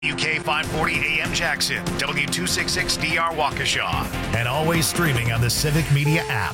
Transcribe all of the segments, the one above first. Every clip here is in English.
UK 540 AM Jackson, W266DR Waukesha, and always streaming on the Civic Media app.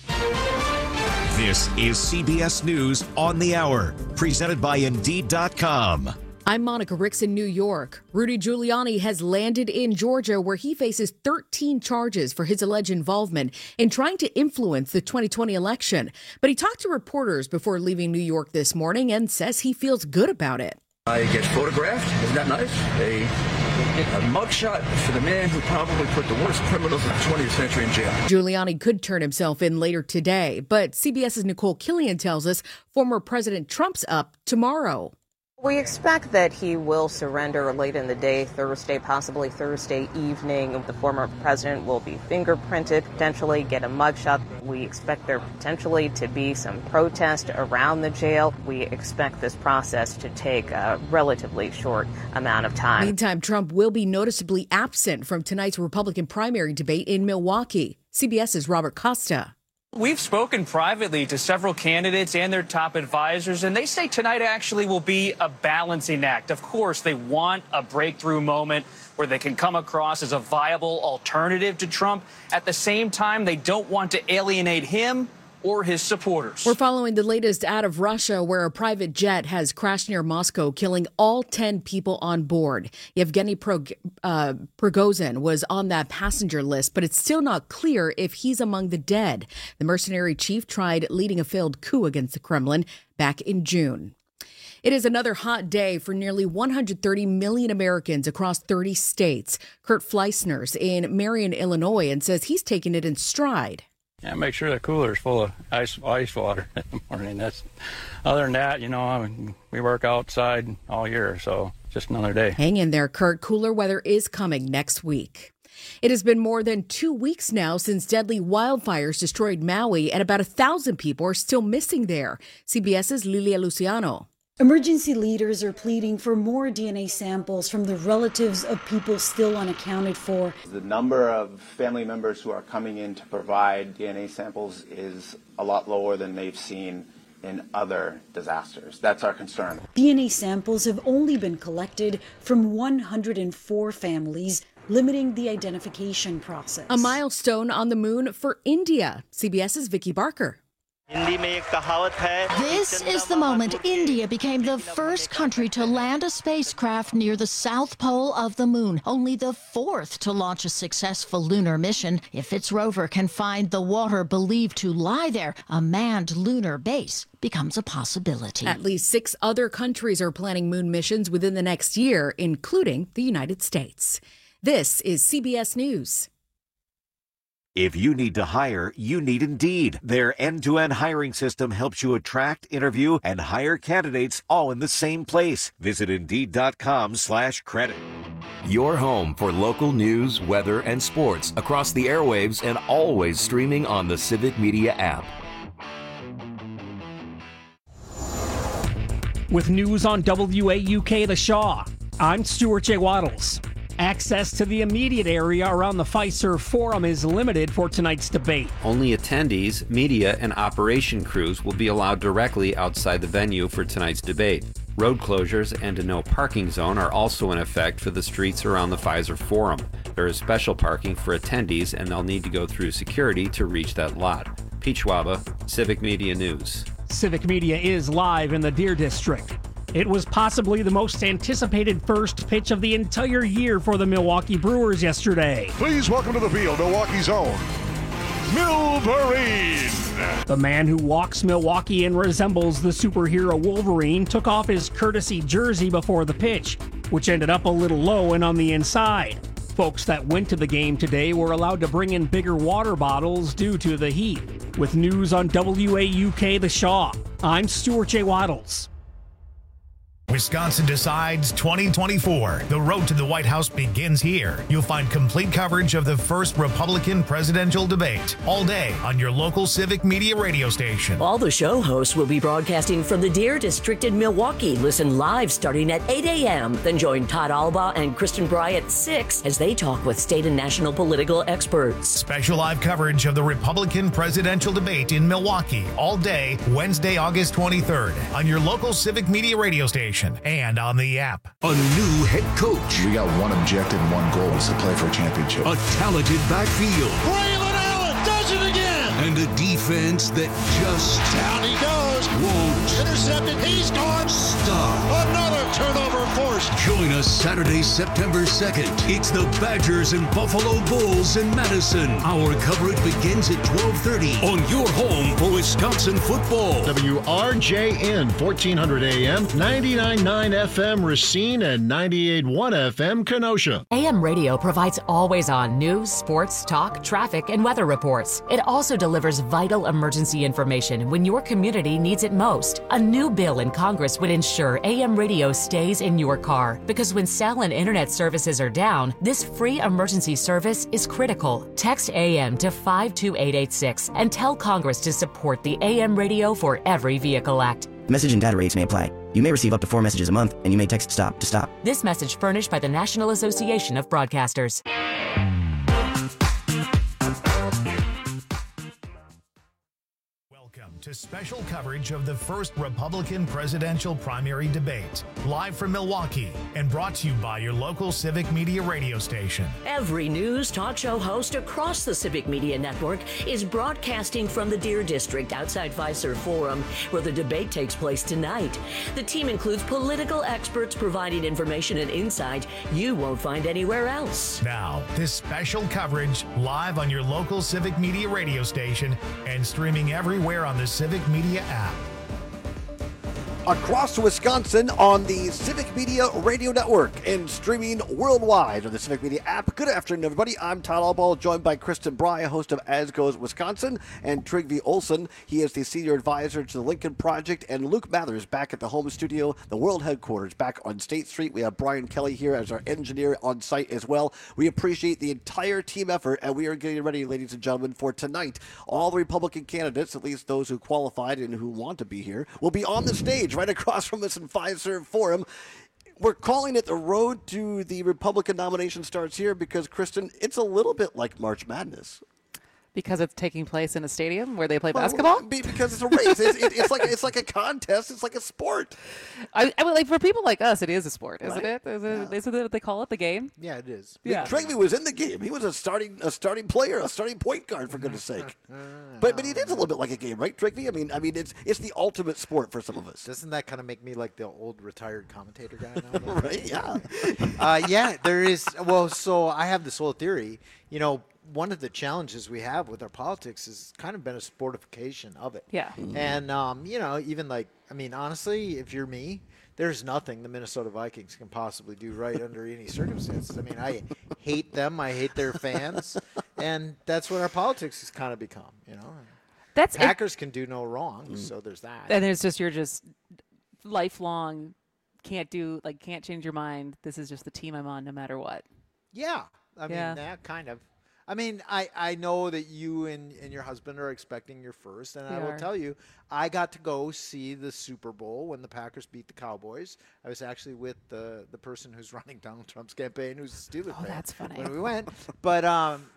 This is CBS News on the Hour, presented by Indeed.com. I'm Monica Ricks in New York. Rudy Giuliani has landed in Georgia, where he faces 13 charges for his alleged involvement in trying to influence the 2020 election. But he talked to reporters before leaving New York this morning and says he feels good about it. I get photographed. Isn't that nice? A mugshot for the man who probably put the worst criminals of the 20th century in jail. Giuliani could turn himself in later today, but CBS's Nicole Killian tells us former President Trump's up tomorrow. We expect that he will surrender late in the day, Thursday, possibly Thursday evening. The former president will be fingerprinted, potentially get a mugshot. We expect there potentially to be some protest around the jail. We expect this process to take a relatively short amount of time. Meantime, Trump will be noticeably absent from tonight's Republican primary debate in Milwaukee. CBS's Robert Costa. We've spoken privately to several candidates and their top advisors, and they say tonight actually will be a balancing act. Of course, they want a breakthrough moment where they can come across as a viable alternative to Trump. At the same time, they don't want to alienate him or his supporters. We're following the latest out of Russia, where a private jet has crashed near Moscow, killing all 10 people on board. Yevgeny Prigozhin was on that passenger list, but it's still not clear if he's among the dead. The mercenary chief tried leading a failed coup against the Kremlin back in June. It is another hot day for nearly 130 million Americans across 30 states. Kurt Fleissner's in Marion, Illinois, and says he's taken it in stride. Yeah, make sure the cooler's full of ice water in the morning. Other than that, we work outside all year, so just another day. Hang in there, Kurt. Cooler weather is coming next week. It has been more than 2 weeks now since deadly wildfires destroyed Maui, and about 1,000 people are still missing there. CBS's Lilia Luciano. Emergency leaders are pleading for more DNA samples from the relatives of people still unaccounted for. The number of family members who are coming in to provide DNA samples is a lot lower than they've seen in other disasters. That's our concern. DNA samples have only been collected from 104 families, limiting the identification process. A milestone on the moon for India. CBS's Vicky Barker. This is the moment India became the first country to land a spacecraft near the south pole of the moon, only the fourth to launch a successful lunar mission. If its rover can find the water believed to lie there, a manned lunar base becomes a possibility. At least 6 other countries are planning moon missions within the next year, including the United States. This is CBS News. If you need to hire, you need Indeed. Their end-to-end hiring system helps you attract, interview, and hire candidates all in the same place. Visit Indeed.com/credit. Your home for local news, weather, and sports across the airwaves and always streaming on the Civic Media app. With news on WAUK The Shaw, I'm Stuart J. Waddles. Access to the immediate area around the Fiserv Forum is limited for tonight's debate. Only attendees, media, and operation crews will be allowed directly outside the venue for tonight's debate. Road closures and a no parking zone are also in effect for the streets around the Fiserv Forum. There is special parking for attendees, and they'll need to go through security to reach that lot. Pete Schwaba, Civic Media News. Civic Media is live in the Deer District. It was possibly the most anticipated first pitch of the entire year for the Milwaukee Brewers yesterday. Please welcome to the field, Milwaukee's own Milverine. The man who walks Milwaukee and resembles the superhero Wolverine took off his courtesy jersey before the pitch, which ended up a little low and on the inside. Folks that went to the game today were allowed to bring in bigger water bottles due to the heat. With news on WAUK The Shaw, I'm Stuart J. Waddles. Wisconsin Decides 2024. The road to the White House begins here. You'll find complete coverage of the first Republican presidential debate all day on your local Civic Media radio station. All the show hosts will be broadcasting from the Deer District in Milwaukee. Listen live starting at 8 a.m. Then join Todd Alba and Kristen Bry at 6 as they talk with state and national political experts. Special live coverage of the Republican presidential debate in Milwaukee all day, Wednesday, August 23rd on your local Civic Media radio station. station and on the app. A new head coach. We got one objective and one goal is to play for a championship. A talented backfield. Braylon Allen does it again. And a defense that just down he goes. Won't intercepted. He's gone. Stop. Another turnover forced. Join us Saturday, September 2nd. It's the Badgers and Buffalo Bulls in Madison. Our coverage begins at 12:30 on your home for Wisconsin football. WRJN 1400 AM, 99.9 FM Racine, and 98.1 FM Kenosha. AM radio provides always-on news, sports, talk, traffic, and weather reports. It also delivers vital emergency information when your community needs it most. A new bill in Congress would ensure AM radio stays in your car, because when cell and internet services are down, this free emergency service is critical. Text AM to 52886 and tell Congress to support the AM Radio for Every Vehicle Act. Message and data rates may apply. You may receive up to 4 messages a month, and you may text STOP to stop. This message furnished by the National Association of Broadcasters. Welcome to special coverage of the first Republican presidential primary debate, live from Milwaukee and brought to you by your local Civic Media radio station. Every news talk show host across the Civic Media Network is broadcasting from the Deer District outside Fiserv Forum, where the debate takes place tonight. The team includes political experts providing information and insight you won't find anywhere else. Now, this special coverage live on your local Civic Media radio station and streaming everywhere on the Civic Media app. Across Wisconsin on the Civic Media Radio Network and streaming worldwide on the Civic Media app. Good afternoon, everybody. I'm Todd Albaugh, joined by Kristen Bry, host of As Goes Wisconsin, and Trygve Olsen. He is the senior advisor to the Lincoln Project, and Luke Mathers back at the home studio, the world headquarters, back on State Street. We have Brian Kelly here as our engineer on site as well. We appreciate the entire team effort, and we are getting ready, ladies and gentlemen, for tonight. All the Republican candidates, at least those who qualified and who want to be here, will be on the stage right across from us in Fiserv Forum. We're calling it the road to the Republican nomination starts here because, Kristen, it's a little bit like March Madness. Because it's taking place in a stadium where they play basketball? Because it's a race. It's like a contest. It's like a sport. I mean, like for people like us, it is a sport, isn't Right? it? Isn't it what they call it, the game? Yeah, it is. Yeah. Trygve was in the game. He was a starting player, a starting point guard, for goodness sake. But it is a little bit like a game, right, Trygve? I mean, it's the ultimate sport for some of us. Doesn't that kind of make me like the old retired commentator guy now? Right? Yeah. Yeah, there is. Well, so I have this whole theory. You know, one of the challenges we have with our politics has kind of been a sportification of it. Yeah. And, you know, even like, I mean, honestly, if you're me, there's nothing the Minnesota Vikings can possibly do right under any circumstances. I mean, I hate them. I hate their fans. And that's what our politics has kind of become, you know. Packers can do no wrong, so there's that. And it's just, you're just lifelong, can't change your mind. This is just the team I'm on no matter what. Yeah. I mean, that kind of. I mean, I know that you and your husband are expecting your first, and I will tell you, I got to go see the Super Bowl when the Packers beat the Cowboys. I was actually with the person who's running Donald Trump's campaign, who's a Steelers fan. That's funny. When we went. But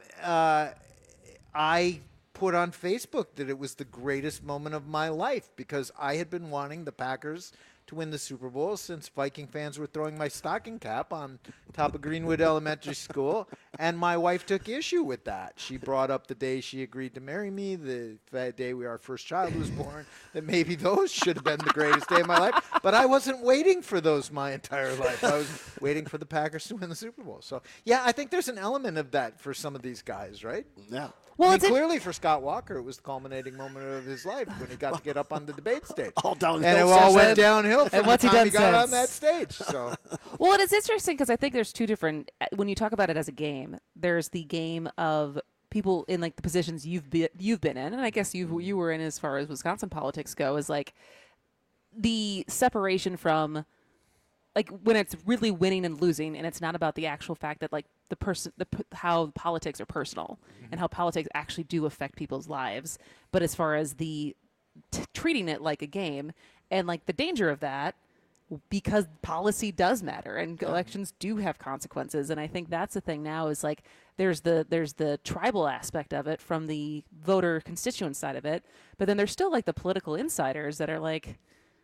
I put on Facebook that it was the greatest moment of my life because I had been wanting the Packers to win the Super Bowl since Viking fans were throwing my stocking cap on top of Greenwood Elementary School, and my wife took issue with that. She brought up the day she agreed to marry me, the day our first child was born, that maybe those should have been the greatest day of my life, but I wasn't waiting for those my entire life. I was waiting for the Packers to win the Super Bowl. So, yeah, I think there's an element of that for some of these guys, right? Yeah. Well, clearly for Scott Walker, it was the culminating moment of his life when he got to get up on the debate stage. All downhill. And it all went downhill from And the what's he time done he got on since? that stage. So. Well, and it's interesting because I think there's two different, when you talk about it as a game, there's the game of people in like the positions you've been in, and I guess you were in as far as Wisconsin politics go, is like the separation from like when it's really winning and losing, and it's not about the actual fact that like the person, how politics are personal and how politics actually do affect people's lives, but as far as the treating it like a game and like the danger of that, because policy does matter and elections do have consequences. And I think that's the thing now is like there's the tribal aspect of it from the voter constituent side of it, but then there's still like the political insiders that are like,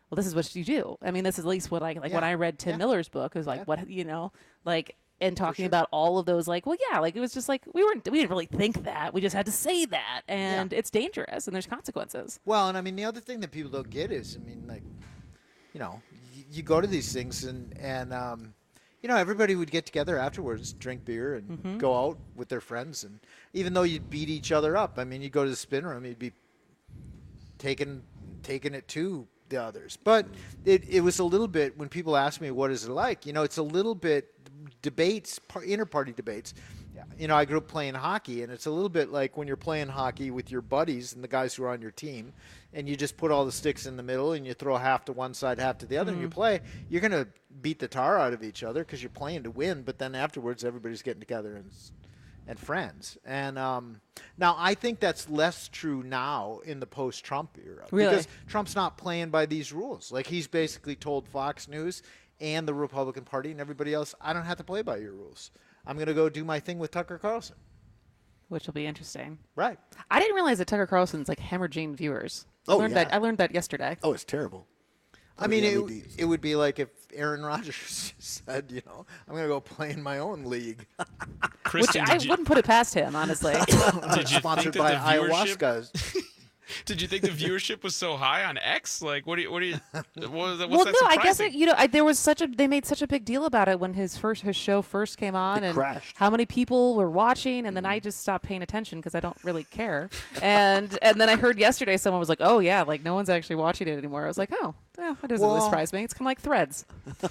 well, this is what you do. I mean, this is at least what I like when I read Tim Miller's book. It was like, what, like, and talking about all of those, like, well, yeah, like, it was just like, we didn't really think that. We just had to say that. And it's dangerous and there's consequences. Well, and I mean, the other thing that people don't get is, I mean, like, you go to these things and everybody would get together afterwards, drink beer and go out with their friends. And even though you'd beat each other up, I mean, you'd go to the spin room, you'd be taking it to the others. But it was a little bit, when people ask me, what is it like? It's a little bit debates, inter-party debates. I grew up playing hockey, and it's a little bit like when you're playing hockey with your buddies and the guys who are on your team, and you just put all the sticks in the middle and you throw half to one side, half to the other, and you play. You're going to beat the tar out of each other because you're playing to win, but then afterwards everybody's getting together and friends. And now I think that's less true now in the post-Trump era. Really? Because Trump's not playing by these rules. Like, he's basically told Fox News and the Republican Party and everybody else, I don't have to play by your rules. I'm going to go do my thing with Tucker Carlson. Which will be interesting. Right. I didn't realize that Tucker Carlson's like hemorrhaging viewers. I learned that yesterday. Oh, it's terrible. I mean, it would be like if Aaron Rodgers said, I'm going to go play in my own league. Which I wouldn't put it past him, honestly. Did you sponsored by ayahuasca. Did you think the viewership was so high on X? Like, what was that I guess surprising? there was they made such a big deal about it when his show first came on, and crashed. How many people were watching, and then I just stopped paying attention because I don't really care. And then I heard yesterday someone was like, "Oh yeah, like no one's actually watching it anymore." I was like, "Oh, yeah, that doesn't really surprise me. It's kind of like Threads."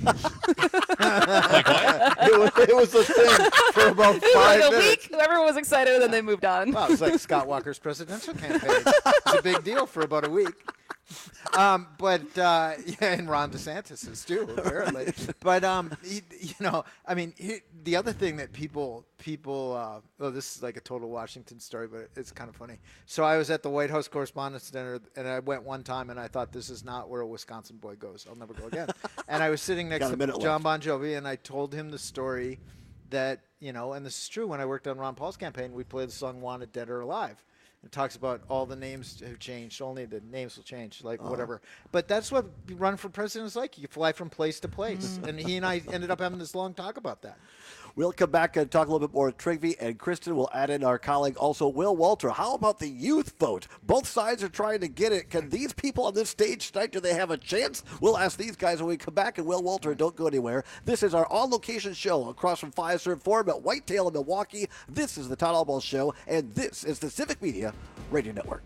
Like what? It was a thing for about 5 minutes. A week, everyone was excited, and then they moved on. Well, it was like Scott Walker's presidential campaign. It's a big deal for about a week. And Ron DeSantis too, apparently. But I mean, the other thing that people, this is like a total Washington story, but it's kind of funny. So I was at the White House Correspondents' Dinner, and I went one time, and I thought, this is not where a Wisconsin boy goes. I'll never go again. And I was sitting next to John Bon Jovi, and I told him the story that, and this is true, when I worked on Ron Paul's campaign, we played the song Wanted Dead or Alive. It talks about all the names have changed. Only the names will change, like whatever. But that's what run for president is like. You fly from place to place. And he and I ended up having this long talk about that. We'll come back and talk a little bit more with Trygve and Kristen. We'll add in our colleague, also Will Walter. How about the youth vote? Both sides are trying to get it. Can these people on this stage tonight, do they have a chance? We'll ask these guys when we come back. And Will Walter, don't go anywhere. This is our on-location show across from Fiserv Forum at Whitetail in Milwaukee. This is the Todd Albaugh Show, and this is the Civic Media Radio Network.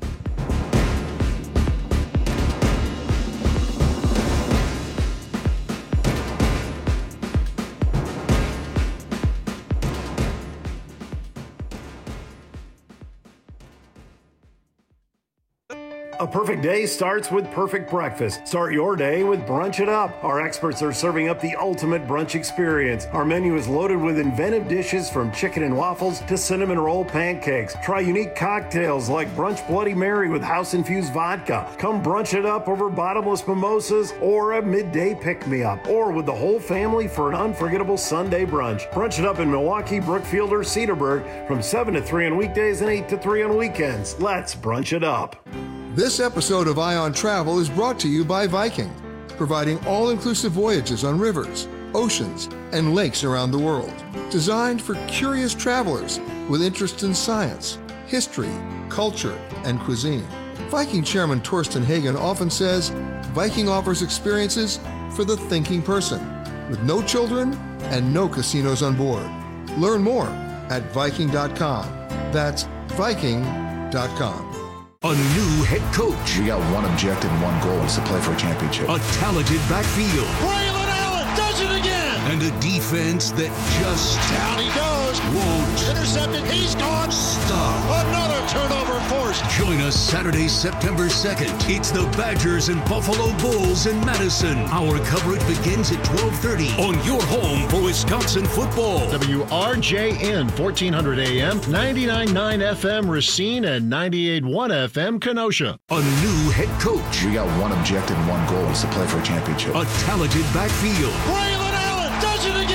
A perfect day starts with perfect breakfast. Start your day with Brunch It Up. Our experts are serving up the ultimate brunch experience. Our menu is loaded with inventive dishes from chicken and waffles to cinnamon roll pancakes. Try unique cocktails like Brunch Bloody Mary with house-infused vodka. Come brunch it up over bottomless mimosas or a midday pick-me-up. Or with the whole family for an unforgettable Sunday brunch. Brunch It Up in Milwaukee, Brookfield, or Cedarburg from 7 to 3 on weekdays and 8 to 3 on weekends. Let's brunch it up. This episode of Eye on Travel is brought to you by Viking, providing all-inclusive voyages on rivers, oceans, and lakes around the world. Designed for curious travelers with interest in science, history, culture, and cuisine. Viking chairman Torsten Hagen often says, Viking offers experiences for the thinking person, with no children and no casinos on board. Learn more at Viking.com. That's Viking.com. A new head coach. We got one objective and one goal, is to play for a championship. A talented backfield. Braylon Allen does it again. And a defense that just down he goes. Won't. Intercepted. He's gone. Stop. Another turnover forced. Join us Saturday, September 2nd. It's the Badgers and Buffalo Bulls in Madison. Our coverage begins at 12:30 on your home for Wisconsin football. WRJN 1400 AM, 99.9 FM Racine, and 98.1 FM Kenosha. A new head coach. We got one objective and one goal, is to play for a championship. A talented backfield. Braylon Allen does it again.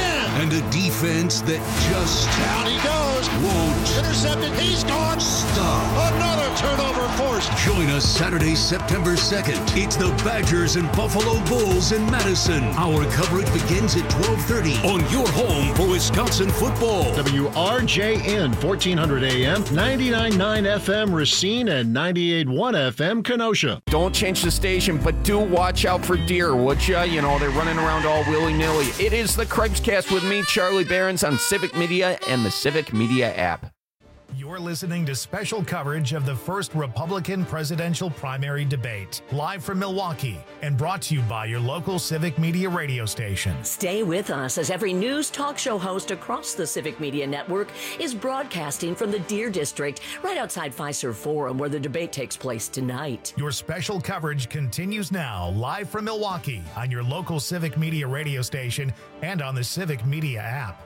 And a defense that just Down he goes. won't Intercepted. He's gone. stop. Another turnover forced. Join us Saturday, September 2nd. It's the Badgers and Buffalo Bulls in Madison. Our coverage begins at 12:30 on your home for Wisconsin football. WRJN 1400 AM, 99.9 FM Racine, and 98.1 FM Kenosha. Don't change the station, but do watch out for deer, would ya? You know, they're running around all willy-nilly. It is the Craigscast with me, Charlie Behrens, on Civic Media and the Civic Media app. You're listening to special coverage of the first Republican presidential primary debate, live from Milwaukee, and brought to you by your local Civic Media radio station. Stay with us as every news talk show host across the Civic Media Network is broadcasting from the Deer District, right outside Fiserv Forum, where the debate takes place tonight. Your special coverage continues now, live from Milwaukee, on your local Civic Media radio station and on the Civic Media app.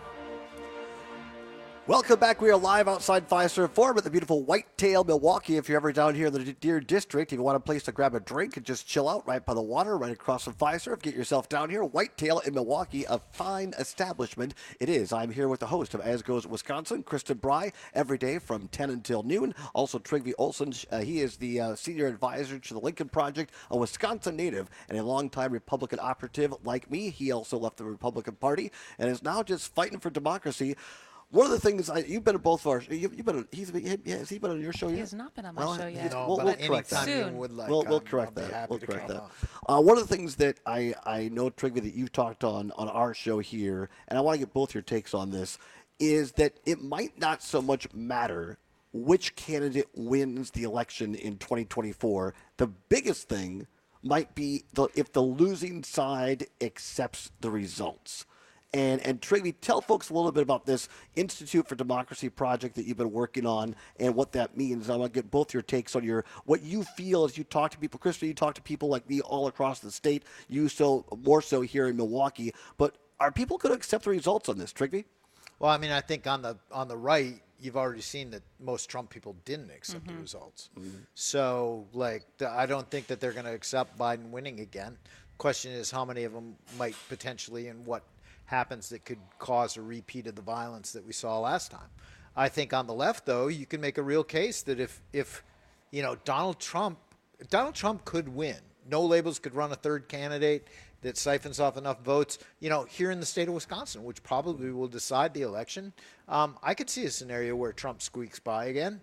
Welcome back. We are live outside Fiserv Forum at the beautiful Whitetail, Milwaukee. If you're ever down here in the Deer District, if you want a place to grab a drink and just chill out right by the water, right across from Fiserv, get yourself down here. Whitetail in Milwaukee, a fine establishment. It is. I'm here with the host of As Goes Wisconsin, Kristen Bry, every day from 10 until noon. Also, Trygve Olsen. He is the senior advisor to the Lincoln Project, a Wisconsin native and a longtime Republican operative like me. He also left the Republican Party and is now just fighting for democracy. One of the things you've been at both of our, you've been. Has he been on your show yet? He has not been on my show yet. We'll correct that. Soon. We'll correct that. We'll correct that. One of the things that I know, Trygve, that you've talked on our show here, and I want to get both your takes on this, is that it might not so much matter which candidate wins the election in 2024. The biggest thing might be if the losing side accepts the results. And Trygve, tell folks a little bit about this Institute for Democracy project that you've been working on and what that means. I want to get both your takes on what you feel as you talk to people. Kristen, you talk to people like me all across the state. You more so here in Milwaukee. But are people going to accept the results on this, Trygve? Well, I mean, I think on the right, you've already seen that most Trump people didn't accept the results. So, I don't think that they're going to accept Biden winning again. Question is how many of them might potentially, and what happens that could cause a repeat of the violence that we saw last time. I think on the left, though, you can make a real case that if Donald Trump could win. No Labels could run a third candidate that siphons off enough votes, here in the state of Wisconsin, which probably will decide the election. I could see a scenario where Trump squeaks by again,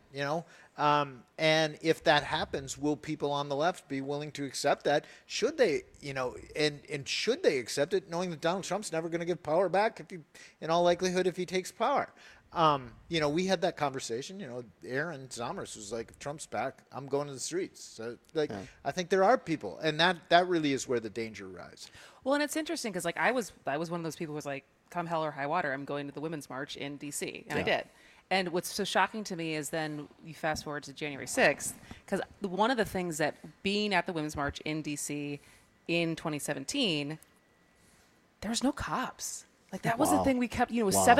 and if that happens, will people on the left be willing to accept that? Should they, and should they accept it, knowing that Donald Trump's never going to give power back in all likelihood, if he takes power? We had that conversation. Aaron Zomers was like, if Trump's back, I'm going to the streets. So, I think there are people, and that really is where the danger lies. Well, and it's interesting because, I was one of those people who was like, come hell or high water, I'm going to the Women's March in D.C., and I did. And what's so shocking to me is then you fast forward to January 6th, because one of the things that being at the Women's March in D.C. in 2017, there's no cops. That was the thing we kept,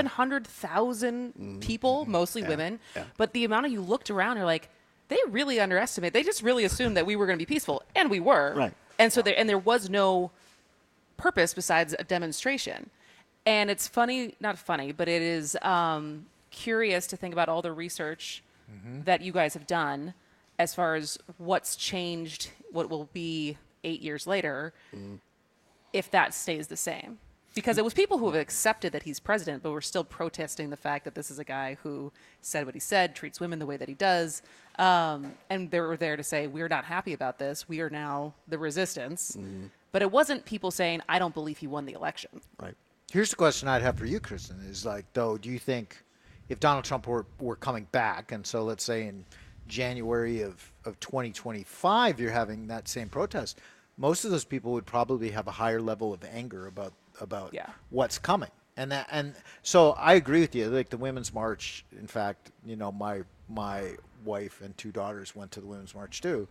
700,000 people, mostly women. Yeah. But the amount of you looked around, you're like, they really underestimate. They just really assumed that we were going to be peaceful. And we were. Right. And so there was no purpose besides a demonstration. And it's not funny, but it is curious to think about all the research that you guys have done as far as what's changed, what will be 8 years later, if that stays the same. Because it was people who have accepted that he's president, but were still protesting the fact that this is a guy who said what he said, treats women the way that he does. And they were there to say, we're not happy about this. We are now the resistance. But it wasn't people saying, I don't believe he won the election. Right. Here's the question I'd have for you, Kristen, is do you think if Donald Trump were coming back, and so let's say in January of 2025 you're having that same protest, most of those people would probably have a higher level of anger about what's coming. And so I agree with you. The Women's March, in fact, my wife and two daughters went to the Women's March too.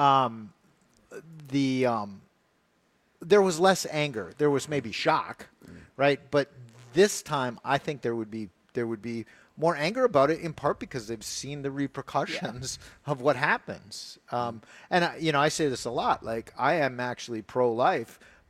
There was less anger. There was maybe shock, right? But this time I think there would be more anger about it, in part because they've seen the repercussions of what happens. And I say this a lot, I am actually pro-life,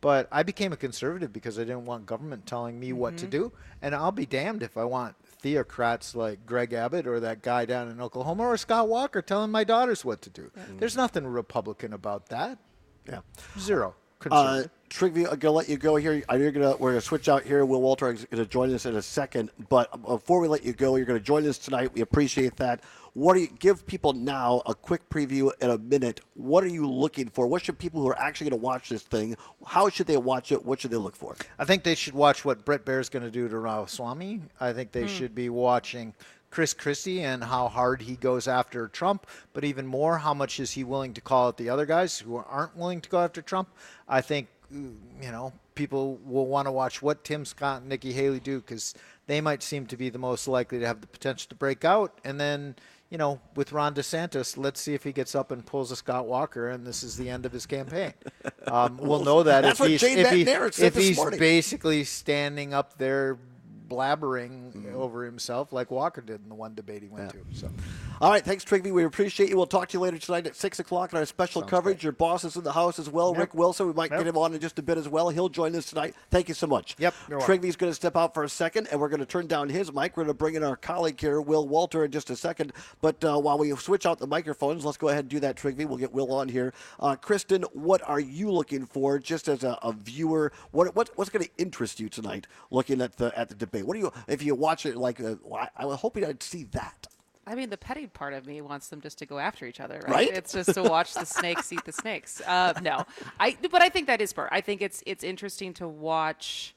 But I became a conservative because I didn't want government telling me what to do. And I'll be damned if I want theocrats like Greg Abbott or that guy down in Oklahoma or Scott Walker telling my daughters what to do. There's nothing Republican about that. Yeah. Zero. Conservative. Trigby, I'm gonna let you go here. I know we're gonna switch out here. Will Walter is gonna join us in a second, but before we let you go, you're gonna join us tonight. We appreciate that. What do you give people now? A quick preview in a minute. What are you looking for? What should people who are actually going to watch this thing? How should they watch it? What should they look for? I think they should watch what Brett Baer is going to do to Ramaswamy. I think they should be watching Chris Christie and how hard he goes after Trump, but even more, how much is he willing to call out the other guys who aren't willing to go after Trump? I think, people will want to watch what Tim Scott and Nikki Haley do because they might seem to be the most likely to have the potential to break out. And then, with Ron DeSantis, let's see if he gets up and pulls a Scott Walker, and this is the end of his campaign. We'll know that if he's basically standing up there blabbering over himself like Walker did in the one debate he went to. So, all right, thanks, Trigby. We appreciate you. We'll talk to you later tonight at 6 o'clock on our special coverage. Great. Your boss is in the house as well, Rick Wilson. We might get him on in just a bit as well. He'll join us tonight. Thank you so much. Yep. Trigby's going to step out for a second, and we're going to turn down his mic. We're going to bring in our colleague here, Will Walter, in just a second. But while we switch out the microphones, let's go ahead and do that, Trigby. We'll get Will on here. Kristen, what are you looking for just as a viewer? What's going to interest you tonight looking at the debate? What do you, if you watch it, I was hoping I'd see that. I mean, the petty part of me wants them just to go after each other, right? It's just to watch the snakes eat the snakes. No, but I think that is part. I think it's interesting to watch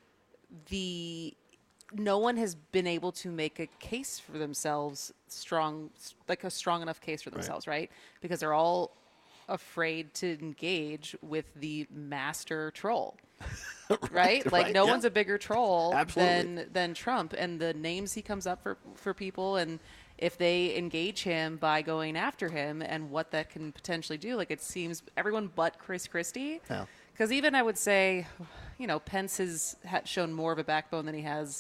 no one has been able to make a case for themselves a strong enough case for themselves, right? Because they're all afraid to engage with the master troll. Right? Like no one's a bigger troll than Trump, and the names he comes up for people, and if they engage him by going after him and what that can potentially do, like it seems everyone but Chris Christie. Because even I would say, Pence has shown more of a backbone than he has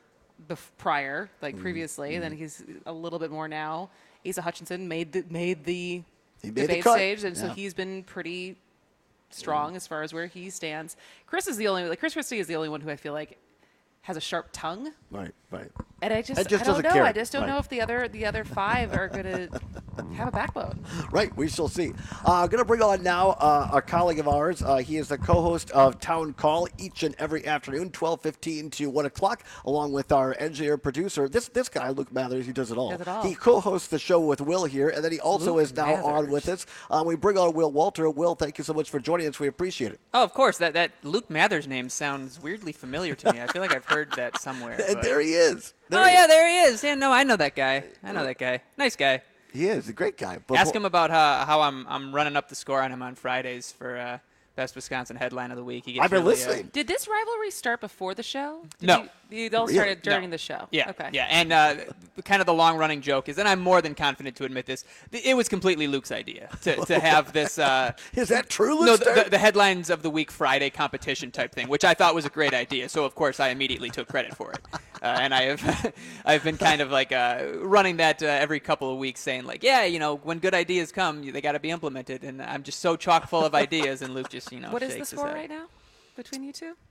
prior, previously, than he's a little bit more now. Asa Hutchinson made the debate stage, and so he's been pretty strong as far as where he stands. Chris Christie is the only one who I feel like has a sharp tongue. Right. And I don't know. Care. I just don't know if the other five are going to have a backbone. Right. We shall see. I'm going to bring on now a colleague of ours. He is the co-host of Town Call each and every afternoon, 12:15 to 1 o'clock, along with our engineer producer. This guy, Luke Mathers, he does it all. He co-hosts the show with Will here, and then he also is now on with us. We bring on Will Walter. Will, thank you so much for joining us. We appreciate it. Oh, of course. That Luke Mathers name sounds weirdly familiar to me. I feel like I've heard that somewhere. And there he is. There he is. Yeah, no, I know that guy. Nice guy. He is a great guy. Ask him about how I'm running up the score on him on Fridays for Best Wisconsin Headline of the Week. I've been listening. Did this rivalry start before the show? No. You all started during the show. Yeah. Okay. Yeah, and kind of the long-running joke is, and I'm more than confident to admit this, it was completely Luke's idea to have this. Is that true, No, Luke? the Headlines of the Week Friday competition type thing, which I thought was a great idea. So of course I immediately took credit for it, and I've been kind of running that every couple of weeks, saying when good ideas come, they got to be implemented, and I'm just so chock full of ideas, and Luke just What is the score right now between you two?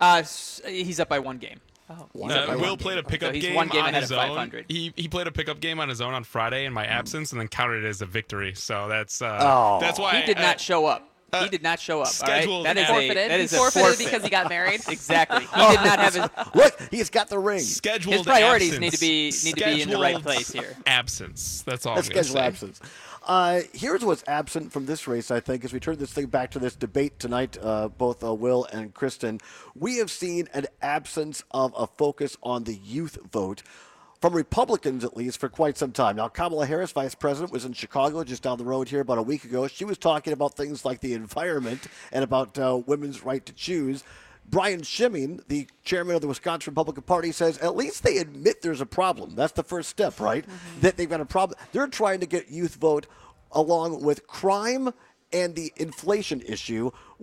He's up by one game. Oh, Will played a pickup game one game on ahead his of own. 500. He played a pickup game on his own on Friday in my absence, and then counted it as a victory. So that's why he did not show up. He did not show up. Scheduled. That is forfeited. That is he forfeited forfeit. because he got married. Exactly. He did not have his. Look, he's got the ring. Scheduled. His priorities absence. need to be in the right place here. Absence. That's all. I'm gonna Scheduled absence. Here's what's absent from this race, I think, as we turn this thing back to this debate tonight, both Will and Kristen. We have seen an absence of a focus on the youth vote, from Republicans at least, for quite some time. Now, Kamala Harris, vice president, was in Chicago just down the road here about a week ago. She was talking about things like the environment and about women's right to choose. Brian Schimming, the chairman of the Wisconsin Republican Party, says at least they admit there's a problem. That's the first step, right? That they've got a problem. They're trying to get youth vote along with crime and the inflation issue,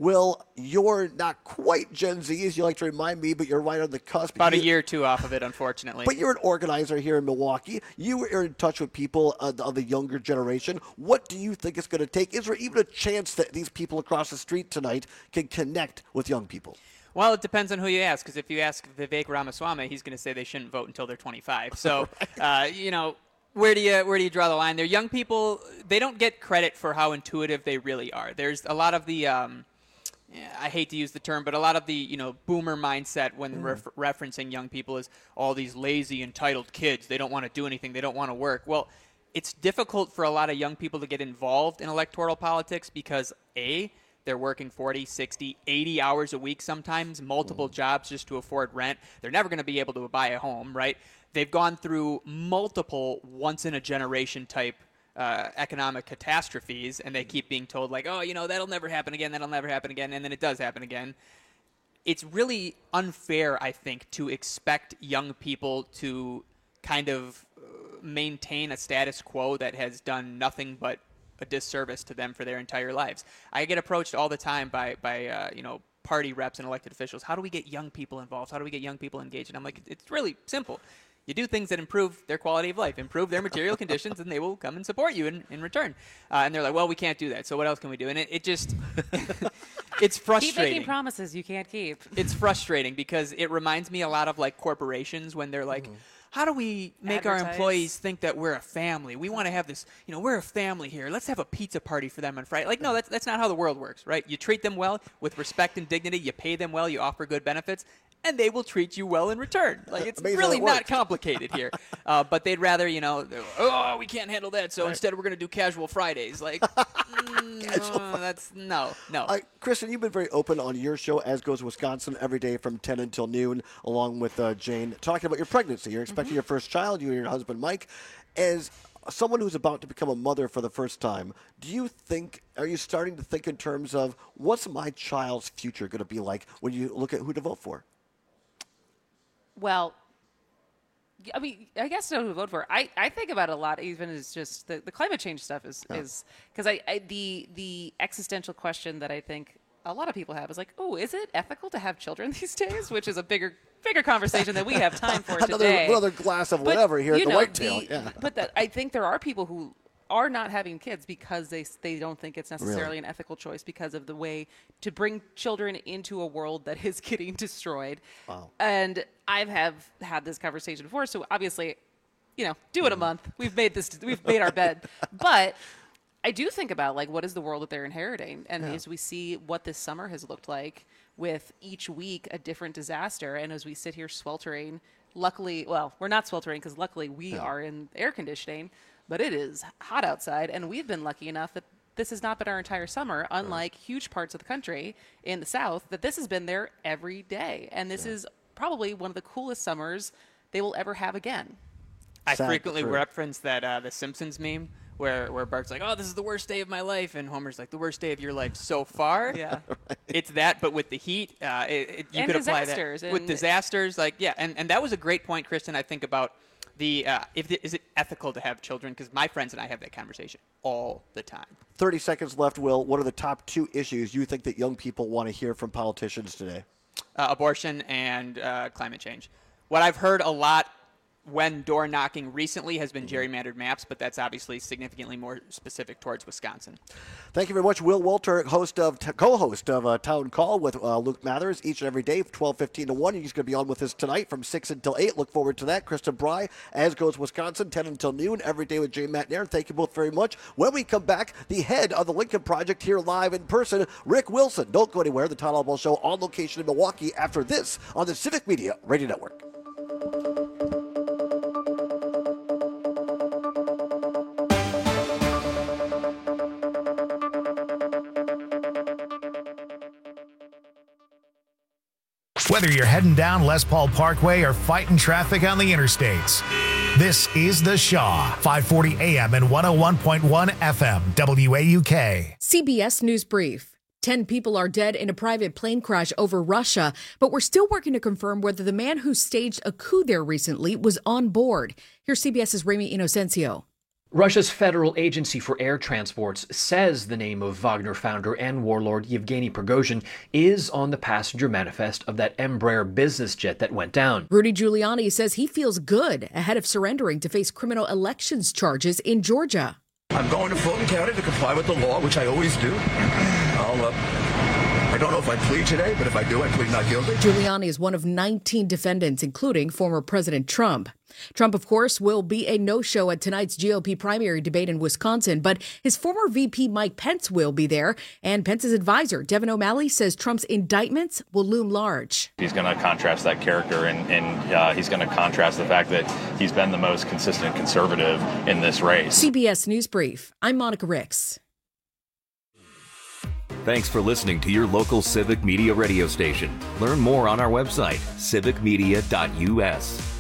Will, you're not quite Gen Z, as you like to remind me, but you're right on the cusp. About a year or two off of it, unfortunately. But you're an organizer here in Milwaukee. You are in touch with people of the younger generation. What do you think it's going to take? Is there even a chance that these people across the street tonight can connect with young people? Well, it depends on who you ask, because if you ask Vivek Ramaswamy, he's going to say they shouldn't vote until they're 25. So, where do you draw the line there? Young people, they don't get credit for how intuitive they really are. There's a lot of the, I hate to use the term, but a lot of the, boomer mindset when referencing young people is all these lazy, entitled kids. They don't want to do anything. They don't want to work. Well, it's difficult for a lot of young people to get involved in electoral politics because, A, they're working 40, 60, 80 hours a week sometimes, multiple jobs just to afford rent. They're never going to be able to buy a home, right? They've gone through multiple once-in-a-generation type economic catastrophes, and they keep being told, like, oh, that'll never happen again, and then it does happen again. It's really unfair, I think, to expect young people to kind of maintain a status quo that has done nothing but a disservice to them for their entire lives. I get approached all the time by party reps and elected officials. How do we get young people involved? How do we get young people engaged? And I'm like, it's really simple. You do things that improve their quality of life, improve their material conditions, and they will come and support you in return. And they're like, well, we can't do that. So what else can we do? And it just, it's frustrating. Keep making promises you can't keep. It's frustrating because it reminds me a lot of like corporations when they're like, how do we make our employees think that we're a family? We want to have this, we're a family here. Let's have a pizza party for them on Friday. Like, no, that's not how the world works, right? You treat them well with respect and dignity. You pay them well. You offer good benefits. And they will treat you well in return. Like, it's really not complicated here. But they'd rather, oh, we can't handle that, so instead we're going to do casual Fridays. Like, no. Kristen, you've been very open on your show, As Goes Wisconsin, every day from 10 until noon, along with Jane, talking about your pregnancy. You're expecting your first child, you and your husband, Mike. As someone who's about to become a mother for the first time, are you starting to think in terms of what's my child's future going to be like when you look at who to vote for? Well, I mean, I guess who to vote for. I think about it a lot, even as just the climate change stuff is because the existential question that I think a lot of people have is like, oh, is it ethical to have children these days? Which is a bigger conversation that we have time for today. Another glass of whatever here at the Whitetail. But I think there are people who are not having kids because they don't think it's necessarily an ethical choice because of the way to bring children into a world that is getting destroyed. Wow. And I've had this conversation before, so obviously, do it a month. We've made our bed. But I do think about like what is the world that they're inheriting, and as we see what this summer has looked like with each week a different disaster, and as we sit here sweltering, luckily, well, we're not sweltering because luckily we are in air conditioning. But it is hot outside, and we've been lucky enough that this has not been our entire summer, unlike huge parts of the country in the South, that this has been there every day. And this is probably one of the coolest summers they will ever have again. I frequently reference that the Simpsons meme where Bart's like, oh, this is the worst day of my life, and Homer's like, the worst day of your life so far. Yeah. It's that, but with the heat, you could apply that. With disasters, and that was a great point, Kristen, I think about is it ethical to have children? Because my friends and I have that conversation all the time. 30 seconds left, Will. What are the top 2 issues you think that young people want to hear from politicians today? Abortion and climate change. What I've heard a lot when door knocking recently has been gerrymandered maps, but that's obviously significantly more specific towards Wisconsin. Thank you very much, Will Walter, co-host of Town Call with Luke Mathers each and every day, 12:15 to 1. He's going to be on with us tonight from 6 until 8. Look forward to that. Kristen Bry, As Goes Wisconsin, 10 until noon, every day with Jane Matt Nairn. Thank you both very much. When we come back, the head of the Lincoln Project here live in person, Rick Wilson. Don't go anywhere. The Todd Albaugh Show on location in Milwaukee after this on the Civic Media Radio Network. Whether you're heading down Les Paul Parkway or fighting traffic on the interstates, this is The Shaw, 540 AM and 101.1 FM, WAUK. CBS News Brief. 10 people are dead in a private plane crash over Russia, but we're still working to confirm whether the man who staged a coup there recently was on board. Here's CBS's Remy Inocencio. Russia's Federal Agency for Air Transports says the name of Wagner founder and warlord Yevgeny Prigozhin is on the passenger manifest of that Embraer business jet that went down. Rudy Giuliani says he feels good ahead of surrendering to face criminal elections charges in Georgia. I'm going to Fulton County to comply with the law, which I always do. I don't know if I plead today, but if I do, I plead not guilty. Giuliani is one of 19 defendants, including former President Trump. Trump, of course, will be a no-show at tonight's GOP primary debate in Wisconsin, but his former VP Mike Pence will be there, and Pence's advisor, Devin O'Malley, says Trump's indictments will loom large. He's going to contrast that character, and he's going to contrast the fact that he's been the most consistent conservative in this race. CBS News Brief. I'm Monica Ricks. Thanks for listening to your local Civic Media radio station. Learn more on our website, civicmedia.us.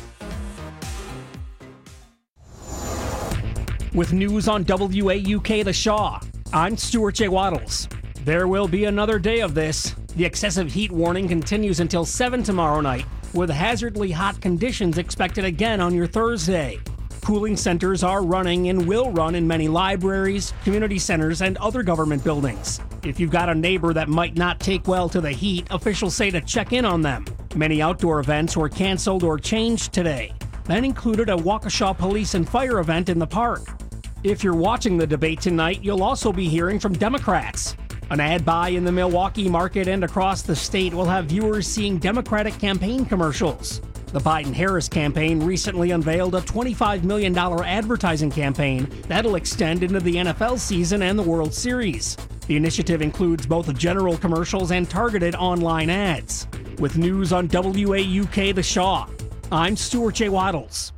With news on WAUK The Shaw, I'm Stuart J. Waddles. There will be another day of this. The excessive heat warning continues until 7 tomorrow night, with hazardly hot conditions expected again on your Thursday. Cooling centers are running and will run in many libraries, community centers, and other government buildings. If you've got a neighbor that might not take well to the heat, officials say to check in on them. Many outdoor events were canceled or changed today. That included a Waukesha Police and Fire event in the park. If you're watching the debate tonight, you'll also be hearing from Democrats. An ad buy in the Milwaukee market and across the state will have viewers seeing Democratic campaign commercials. The Biden-Harris campaign recently unveiled a $25 million advertising campaign that'll extend into the NFL season and the World Series. The initiative includes both general commercials and targeted online ads. With news on WAUK The Shaw, I'm Stuart J. Waddles.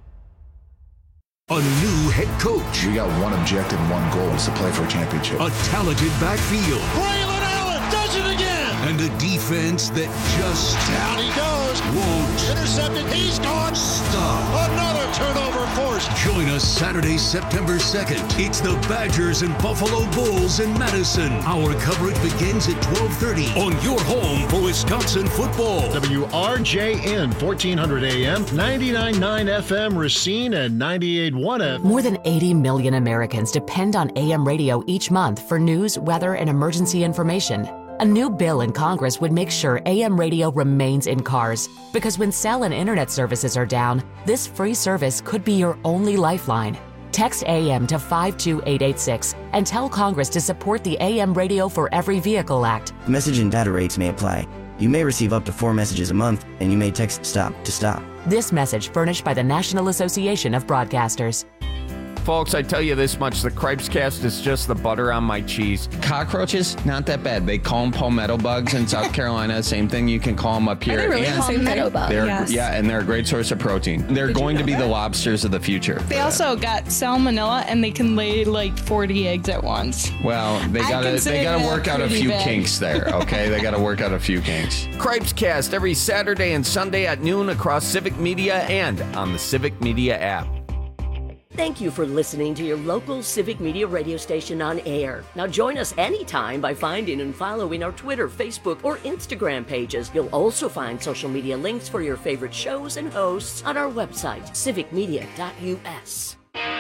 A new head coach. We got one objective and one goal, is to play for a championship. A talented backfield. Braylon Allen does it again. And a defense that just down he goes. Won't intercepted. He's gone. Stop. Another turnover forced. Join us Saturday, September 2nd. It's the Badgers and Buffalo Bulls in Madison. Our coverage begins at 12:30 on your home for Wisconsin football. WRJN 1400 AM, 99.9 FM Racine, and 98.1 FM. More than 80 million Americans depend on AM radio each month for news, weather, and emergency information. A new bill in Congress would make sure AM radio remains in cars, because when cell and internet services are down, this free service could be your only lifeline. Text AM to 52886 and tell Congress to support the AM Radio for Every Vehicle Act. Message and data rates may apply. You may receive up to 4 messages a month, and you may text STOP to stop. This message furnished by the National Association of Broadcasters. Folks, I tell you this much, the Cripescast is just the butter on my cheese. Cockroaches, not that bad. They call them palmetto bugs in South Carolina. Same thing, you can call them up here. Are they really and palmetto bugs? Yes. Yeah, and they're a great source of protein. They're going to be the lobsters of the future. They also got salmonella, and they can lay like 40 eggs at once. Well, they gotta work out a few kinks there, okay? They gotta work out a few kinks. Cripescast every Saturday and Sunday at noon across Civic Media and on the Civic Media app. Thank you for listening to your local Civic Media radio station on air. Now join us anytime by finding and following our Twitter, Facebook, or Instagram pages. You'll also find social media links for your favorite shows and hosts on our website, civicmedia.us.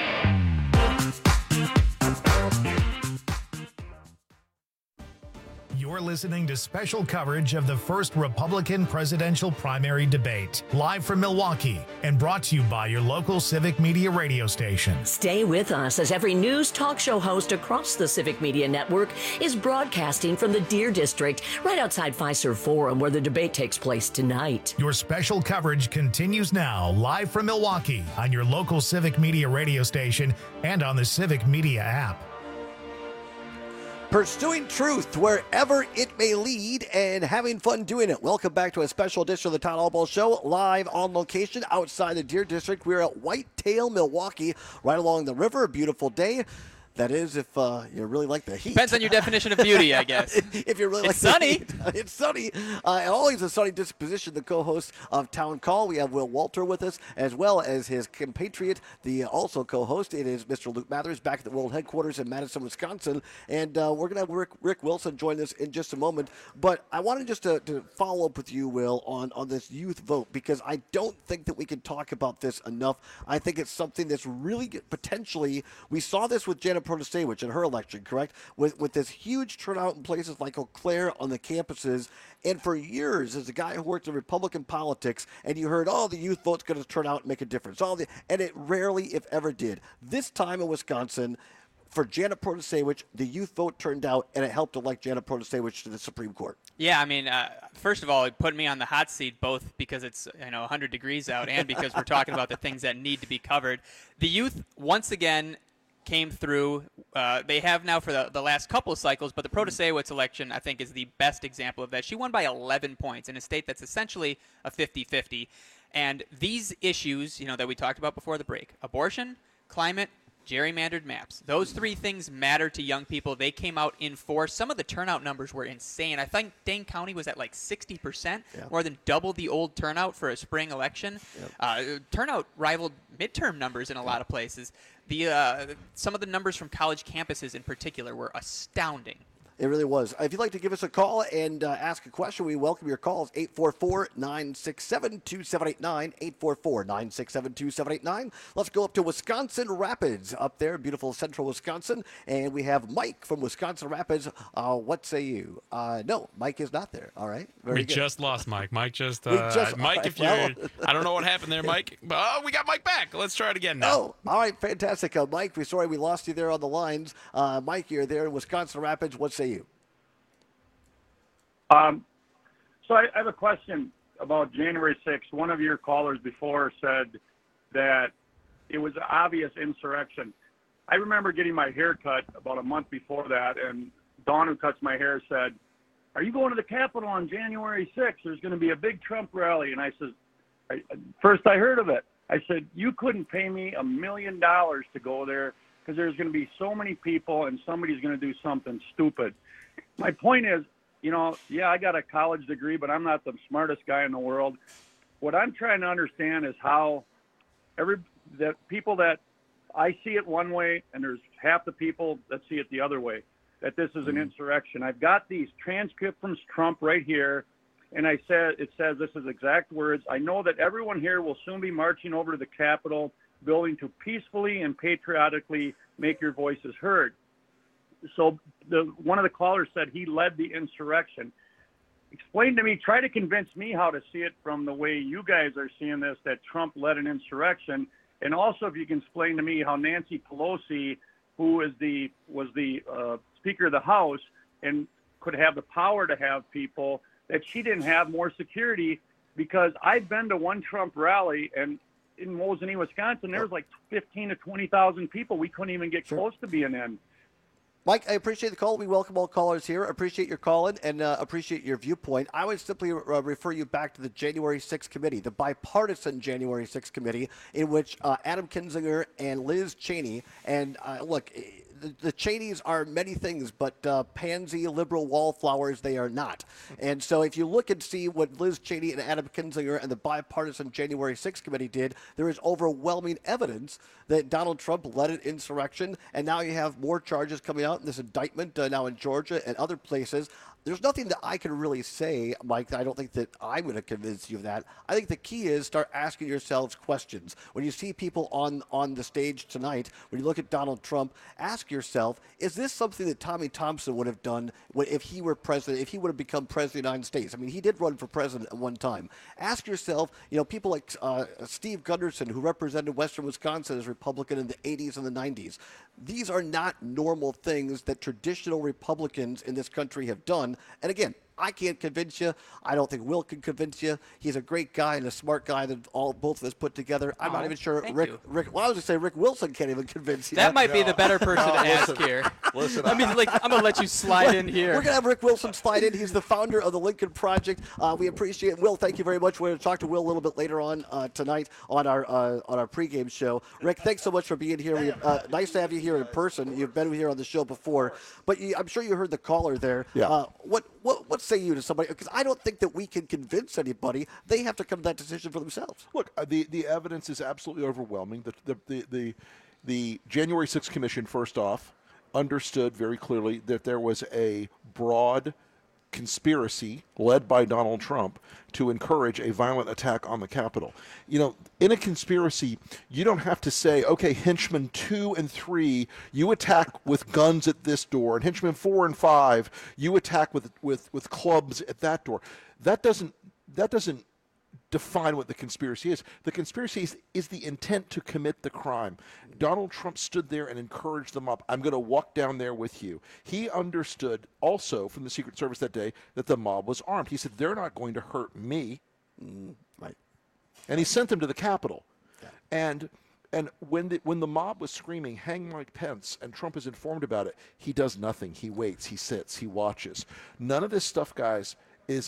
You're listening to special coverage of the first Republican presidential primary debate, live from Milwaukee, and brought to you by your local Civic Media radio station. Stay with us as every news talk show host across the Civic Media Network is broadcasting from the Deer District, right outside Fiserv Forum, where the debate takes place tonight. Your special coverage continues now, live from Milwaukee, on your local Civic Media radio station and on the Civic Media app. Pursuing truth wherever it may lead and having fun doing it. Welcome back to a special edition of the Todd Allball Show, live on location outside the Deer District. We're at Whitetail, Milwaukee, right along the river. A beautiful day. That is, if you really like the heat. Depends on your definition of beauty, I guess. If you really it's like sunny. The heat. It's sunny. And always a sunny disposition, the co-host of Town Call. We have Will Walter with us, as well as his compatriot, the also co-host. It is Mr. Luke Mathers back at the World Headquarters in Madison, Wisconsin. And we're going to have Rick Wilson join us in just a moment. But I wanted just to follow up with you, Will, on this youth vote, because I don't think that we can talk about this enough. I think it's something that's really potentially, we saw this with Janet Protasewicz in her election, correct? With this huge turnout in places like Eau Claire on the campuses. And for years, as a guy who worked in Republican politics, and you heard, the youth vote's going to turn out and make a difference. And it rarely, if ever, did. This time in Wisconsin, for Janet Protasewicz, the youth vote turned out, and it helped elect Janet Protasewicz to the Supreme Court. Yeah, I mean, first of all, it put me on the hot seat, both because it's 100 degrees out and because we're talking about the things that need to be covered. The youth, once again, came through. They have now for the last couple of cycles, but the Protasewicz election, I think, is the best example of that. She won by 11 points in a state that's essentially a 50-50. And these issues, that we talked about before the break, abortion, climate, gerrymandered maps. Those three things matter to young people. They came out in force. Some of the turnout numbers were insane. I think Dane County was at like 60%, more than double the old turnout for a spring election. Turnout rivaled midterm numbers in a lot of places. Some of the numbers from college campuses in particular were astounding. It really was. If you'd like to give us a call and ask a question, we welcome your calls. 844-967-2789, 844-967-2789. Let's go up to Wisconsin Rapids up there, beautiful central Wisconsin. And we have Mike from Wisconsin Rapids. What say you? No, Mike is not there. All right. We just lost Mike. Mike, if you're, I don't know what happened there, Mike. But, we got Mike back. Let's try it again now. Oh, all right. Fantastic. Mike, we're sorry we lost you there on the lines. Mike, you're there in Wisconsin Rapids. What say you? So I have a question about January 6th. One of your callers before said that it was obvious insurrection. I remember getting my hair cut about a month before that, and Dawn, who cuts my hair, said, "Are you going to the Capitol on January 6th? There's going to be a big Trump rally." And I said, first I heard of it. I said, "You couldn't pay me $1 million to go there because there's going to be so many people and somebody's going to do something stupid." My point is, I got a college degree, but I'm not the smartest guy in the world. What I'm trying to understand is how people that I see it one way, and there's half the people that see it the other way, that this is an insurrection. I've got these transcripts from Trump right here, and it says this is exact words. "I know that everyone here will soon be marching over to the Capitol building to peacefully and patriotically make your voices heard." So one of the callers said he led the insurrection. Explain to me, try to convince me how to see it from the way you guys are seeing this, that Trump led an insurrection. And also, if you can explain to me how Nancy Pelosi, who was the Speaker of the House and could have the power to have people, that she didn't have more security, because I've been to one Trump rally, and in Mosinee, Wisconsin, there was like 15 to 20,000 people. We couldn't even get close to being in. Mike, I appreciate the call. We welcome all callers here. Appreciate your calling and appreciate your viewpoint. I would simply refer you back to the January 6th committee, the bipartisan January 6th committee, in which Adam Kinzinger and Liz Cheney, and look, the Cheneys are many things, but pansy liberal wallflowers they are not. And so if you look and see what Liz Cheney and Adam Kinzinger and the bipartisan January 6th committee did, there is overwhelming evidence that Donald Trump led an insurrection, and now you have more charges coming out in this indictment now in Georgia and other places. There's nothing that I can really say, Mike. I don't think that I'm going to convince you of that. I think the key is start asking yourselves questions. When you see people on the stage tonight, when you look at Donald Trump, ask yourself, is this something that Tommy Thompson would have done if he were president, if he would have become president of the United States? I mean, he did run for president at one time. Ask yourself, people like Steve Gunderson, who represented Western Wisconsin as Republican in the 80s and the 90s. These are not normal things that traditional Republicans in this country have done. And again, I can't convince you. I don't think Will can convince you. He's a great guy and a smart guy that both of us put together. I'm not even sure Rick. Well, I was going to say Rick Wilson can't even convince you. That might be the better person to ask here. Listen, I mean, I'm going to let you slide in here. We're going to have Rick Wilson slide in. He's the founder of the Lincoln Project. We appreciate it. Will, thank you very much. We're going to talk to Will a little bit later on tonight on our pregame show. Rick, thanks so much for being here. Nice to have you here in person. You've been here on the show before, but I'm sure you heard the caller there. Yeah. What say you to somebody? Because I don't think that we can convince anybody. They have to come to that decision for themselves. Look, the evidence is absolutely overwhelming. The January 6th Commission, first off, understood very clearly that there was a broad conspiracy led by Donald Trump to encourage a violent attack on the Capitol. You know, in a conspiracy, you don't have to say, okay, henchmen 2 and 3, you attack with guns at this door, and henchmen 4 and 5, you attack with clubs at that door. That doesn't define what the conspiracy is. The conspiracy is the intent to commit the crime. Donald Trump stood there and encouraged them up. I'm going to walk down there with you. He understood also from the Secret Service that day that the mob was armed. He said, they're not going to hurt me. Right. And he sent them to the Capitol. Yeah. And when the mob was screaming, hang Mike Pence, and Trump is informed about it, he does nothing. He waits, he sits, he watches. None of this stuff, guys, is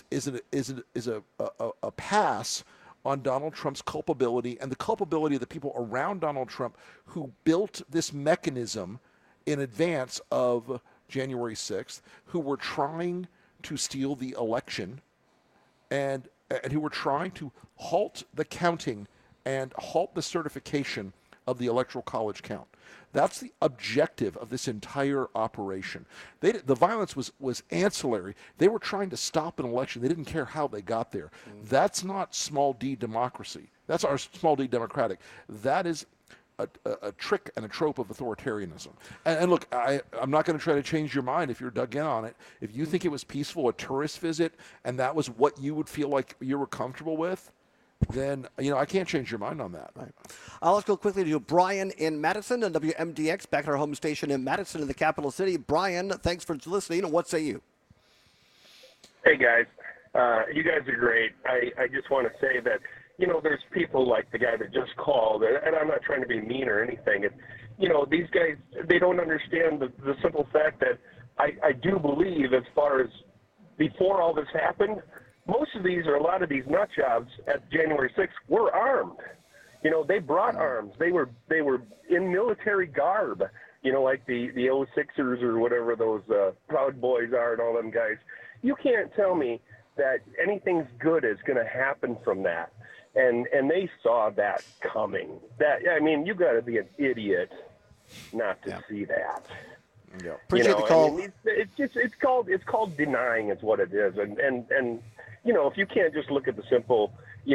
a pass on Donald Trump's culpability and the culpability of the people around Donald Trump who built this mechanism in advance of January 6th, who were trying to steal the election and who were trying to halt the counting and halt the certification of the Electoral College count. That's the objective of this entire operation. The violence was ancillary. They were trying to stop an election. They didn't care how they got there. That's not small d democracy. That's our small d democratic. That is a trick and a trope of authoritarianism. And look, I'm not going to try to change your mind if you're dug in on it. If you think it was peaceful, a tourist visit, and that was what you would feel like you were comfortable with, then, I can't change your mind on that. Right. Let's go quickly to Brian in Madison and WMDX, back at our home station in Madison in the capital city. Brian, thanks for listening. What say you? Hey, guys. You guys are great. I just want to say that, there's people like the guy that just called, and I'm not trying to be mean or anything. These guys, they don't understand the simple fact that I do believe, as far as before all this happened, most of these, or a lot of these nut jobs at January 6th were armed. They brought arms. They were in military garb, like the 06ers or whatever those Proud Boys are and all them guys. You can't tell me that anything's good is going to happen from that. And they saw that coming. You got to be an idiot not to see that. Yeah. Appreciate the call. It's called denying is what it is. And if you can't just look at the simple,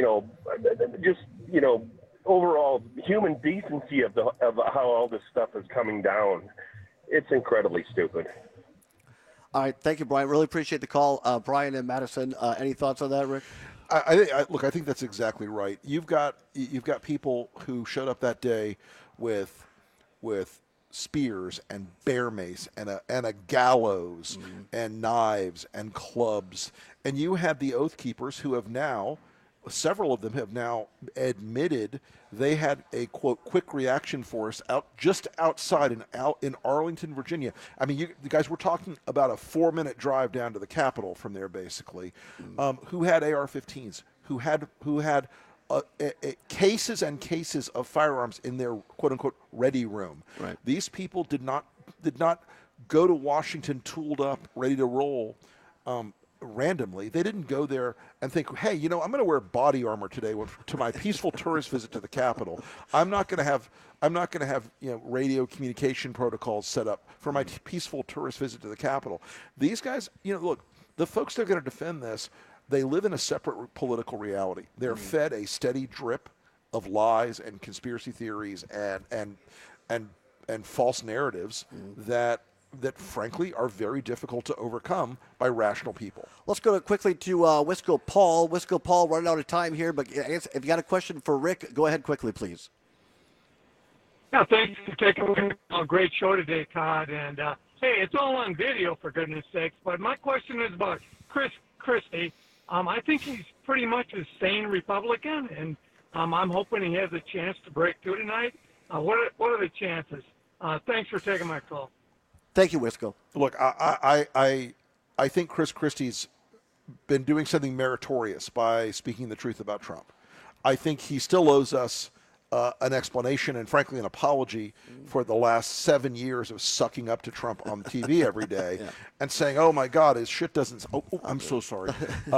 overall human decency of how all this stuff is coming down, it's incredibly stupid. All right, thank you, Brian. Really appreciate the call, Brian and Madison. Any thoughts on that, Rick? I think that's exactly right. You've got people who showed up that day with spears and bear mace and a gallows and knives and clubs, and you had the Oath Keepers who have now, several of them have now admitted they had a quote quick reaction force just outside in Arlington, Virginia. I mean, the guys, we're talking about a 4-minute drive down to the Capitol from there, basically, who had AR-15s, who had cases and cases of firearms in their quote-unquote ready room. Right. These people did not go to Washington tooled up, ready to roll randomly. They didn't go there and think, hey, I'm going to wear body armor today to my peaceful tourist visit to the Capitol. I'm not going to have radio communication protocols set up for my peaceful tourist visit to the Capitol. These guys, look, the folks that are going to defend this, they live in a separate political reality. They're fed a steady drip of lies and conspiracy theories and false narratives that frankly are very difficult to overcome by rational people. Let's go quickly to Wisco Paul. Wisco Paul, running out of time here, but if you got a question for Rick, go ahead quickly, please. Yeah, thanks for taking a great show today, Todd. And Hey, it's all on video, for goodness sakes. But my question is about Chris Christie. I think he's pretty much a sane Republican, and I'm hoping he has a chance to break through tonight. What are the chances? Thanks for taking my call. Thank you, Wisco. Look, I think Chris Christie's been doing something meritorious by speaking the truth about Trump. I think he still owes us an explanation and, frankly, an apology for the last 7 years of sucking up to Trump on TV every day and saying, "Oh my God, his shit doesn't." I'm so sorry.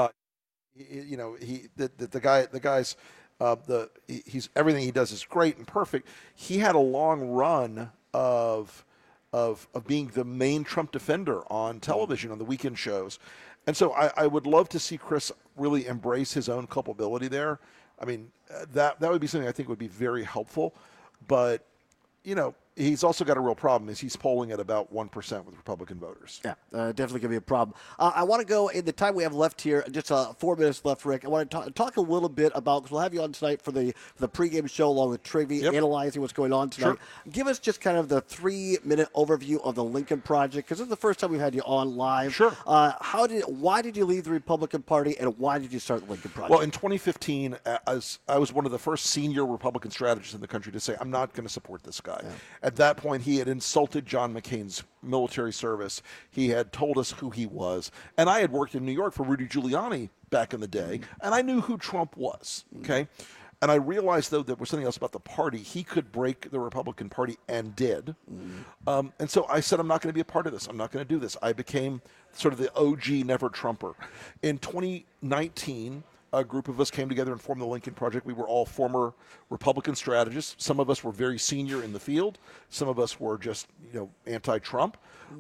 He's everything he does is great and perfect. He had a long run of being the main Trump defender on television on the weekend shows, and so I would love to see Chris really embrace his own culpability there. I mean, that would be something I think would be very helpful. But, he's also got a real problem is he's polling at about 1% with Republican voters. Yeah, definitely going to be a problem. I want to go, in the time we have left here, just 4 minutes left, Rick, I want to talk a little bit about, because we'll have you on tonight for the pregame show along with Trivy, analyzing what's going on tonight. Sure. Give us just kind of the 3-minute overview of the Lincoln Project, because this is the first time we've had you on live. Sure. Why did you leave the Republican Party, and why did you start the Lincoln Project? Well, in 2015, I was one of the first senior Republican strategists in the country to say, I'm not going to support this guy. Yeah. At that point, he had insulted John McCain's military service. He had told us who he was. And I had worked in New York for Rudy Giuliani back in the day, and I knew who Trump was, okay? And I realized, though, there was something else about the party. He could break the Republican Party and did. And so I said, I'm not going to be a part of this. I'm not going to do this. I became sort of the OG never-Trumper. In 2019, a group of us came together and formed the Lincoln Project. We were all former Republican strategists. Some of us were very senior in the field. Some of us were just, anti-Trump.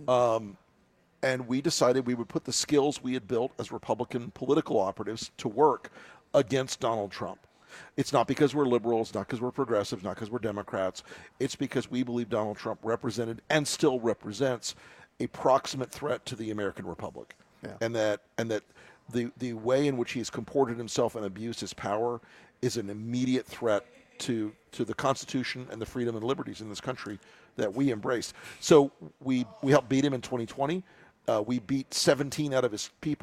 And we decided we would put the skills we had built as Republican political operatives to work against Donald Trump. It's not because we're liberals, not because we're progressives, not because we're Democrats. It's because we believe Donald Trump represented and still represents a proximate threat to the American Republic. Yeah. And that the way in which he's comported himself and abused his power is an immediate threat to the Constitution and the freedom and liberties in this country that we embraced. So we helped beat him in 2020. We beat 17 out of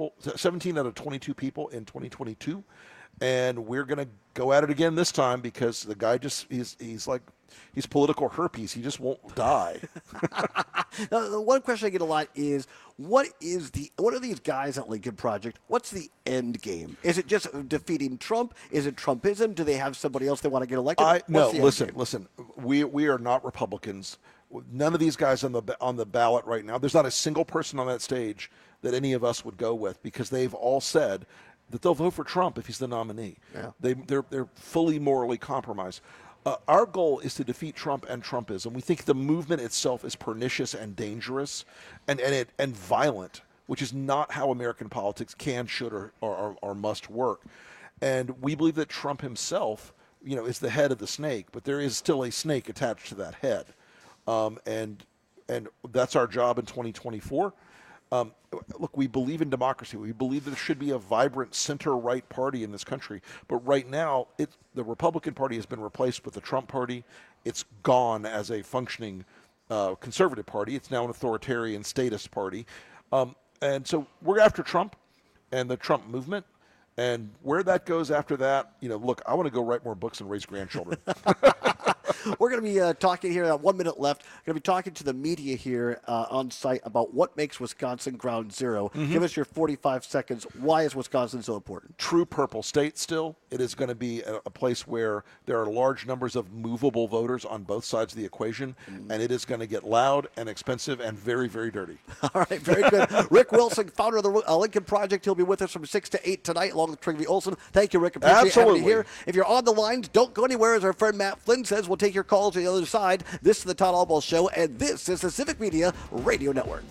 22 people in 2022. And we're going to go at it again this time because the guy he's political herpes. He just won't die. Now, the one question I get a lot is, what are these guys at Lincoln Project? What's the end game? Is it just defeating Trump? Is it Trumpism? Do they have somebody else they want to get elected? No, listen. We are not Republicans. None of these guys on the ballot right now. There's not a single person on that stage that any of us would go with because they've all said that they'll vote for Trump if he's the nominee. Yeah. They're fully morally compromised. Our goal is to defeat Trump and Trumpism. We think the movement itself is pernicious and dangerous and violent, which is not how American politics can, should, or must work. And we believe that Trump himself, is the head of the snake, but there is still a snake attached to that head. And that's our job in 2024. Look, we believe in democracy. We believe that there should be a vibrant center-right party in this country. But right now, the Republican Party has been replaced with the Trump Party. It's gone as a functioning conservative party. It's now an authoritarian statist party. And so we're after Trump and the Trump movement. And where that goes after that, look, I want to go write more books and raise grandchildren. We're going to be talking here, 1 minute left, going to be talking to the media here on site about what makes Wisconsin ground zero. Mm-hmm. Give us your 45 seconds. Why is Wisconsin so important? True purple state still. It is going to be a place where there are large numbers of movable voters on both sides of the equation, and it is going to get loud and expensive and very, very dirty. All right, very good. Rick Wilson, founder of the Lincoln Project. He'll be with us from 6 to 8 tonight, along with Trygve Olsen. Thank you, Rick. Appreciate having you here. If you're on the lines, don't go anywhere. As our friend Matt Flynn says, we'll take your calls to the other side. This is the Todd Albaugh Show, and this is the Civic Media Radio Network.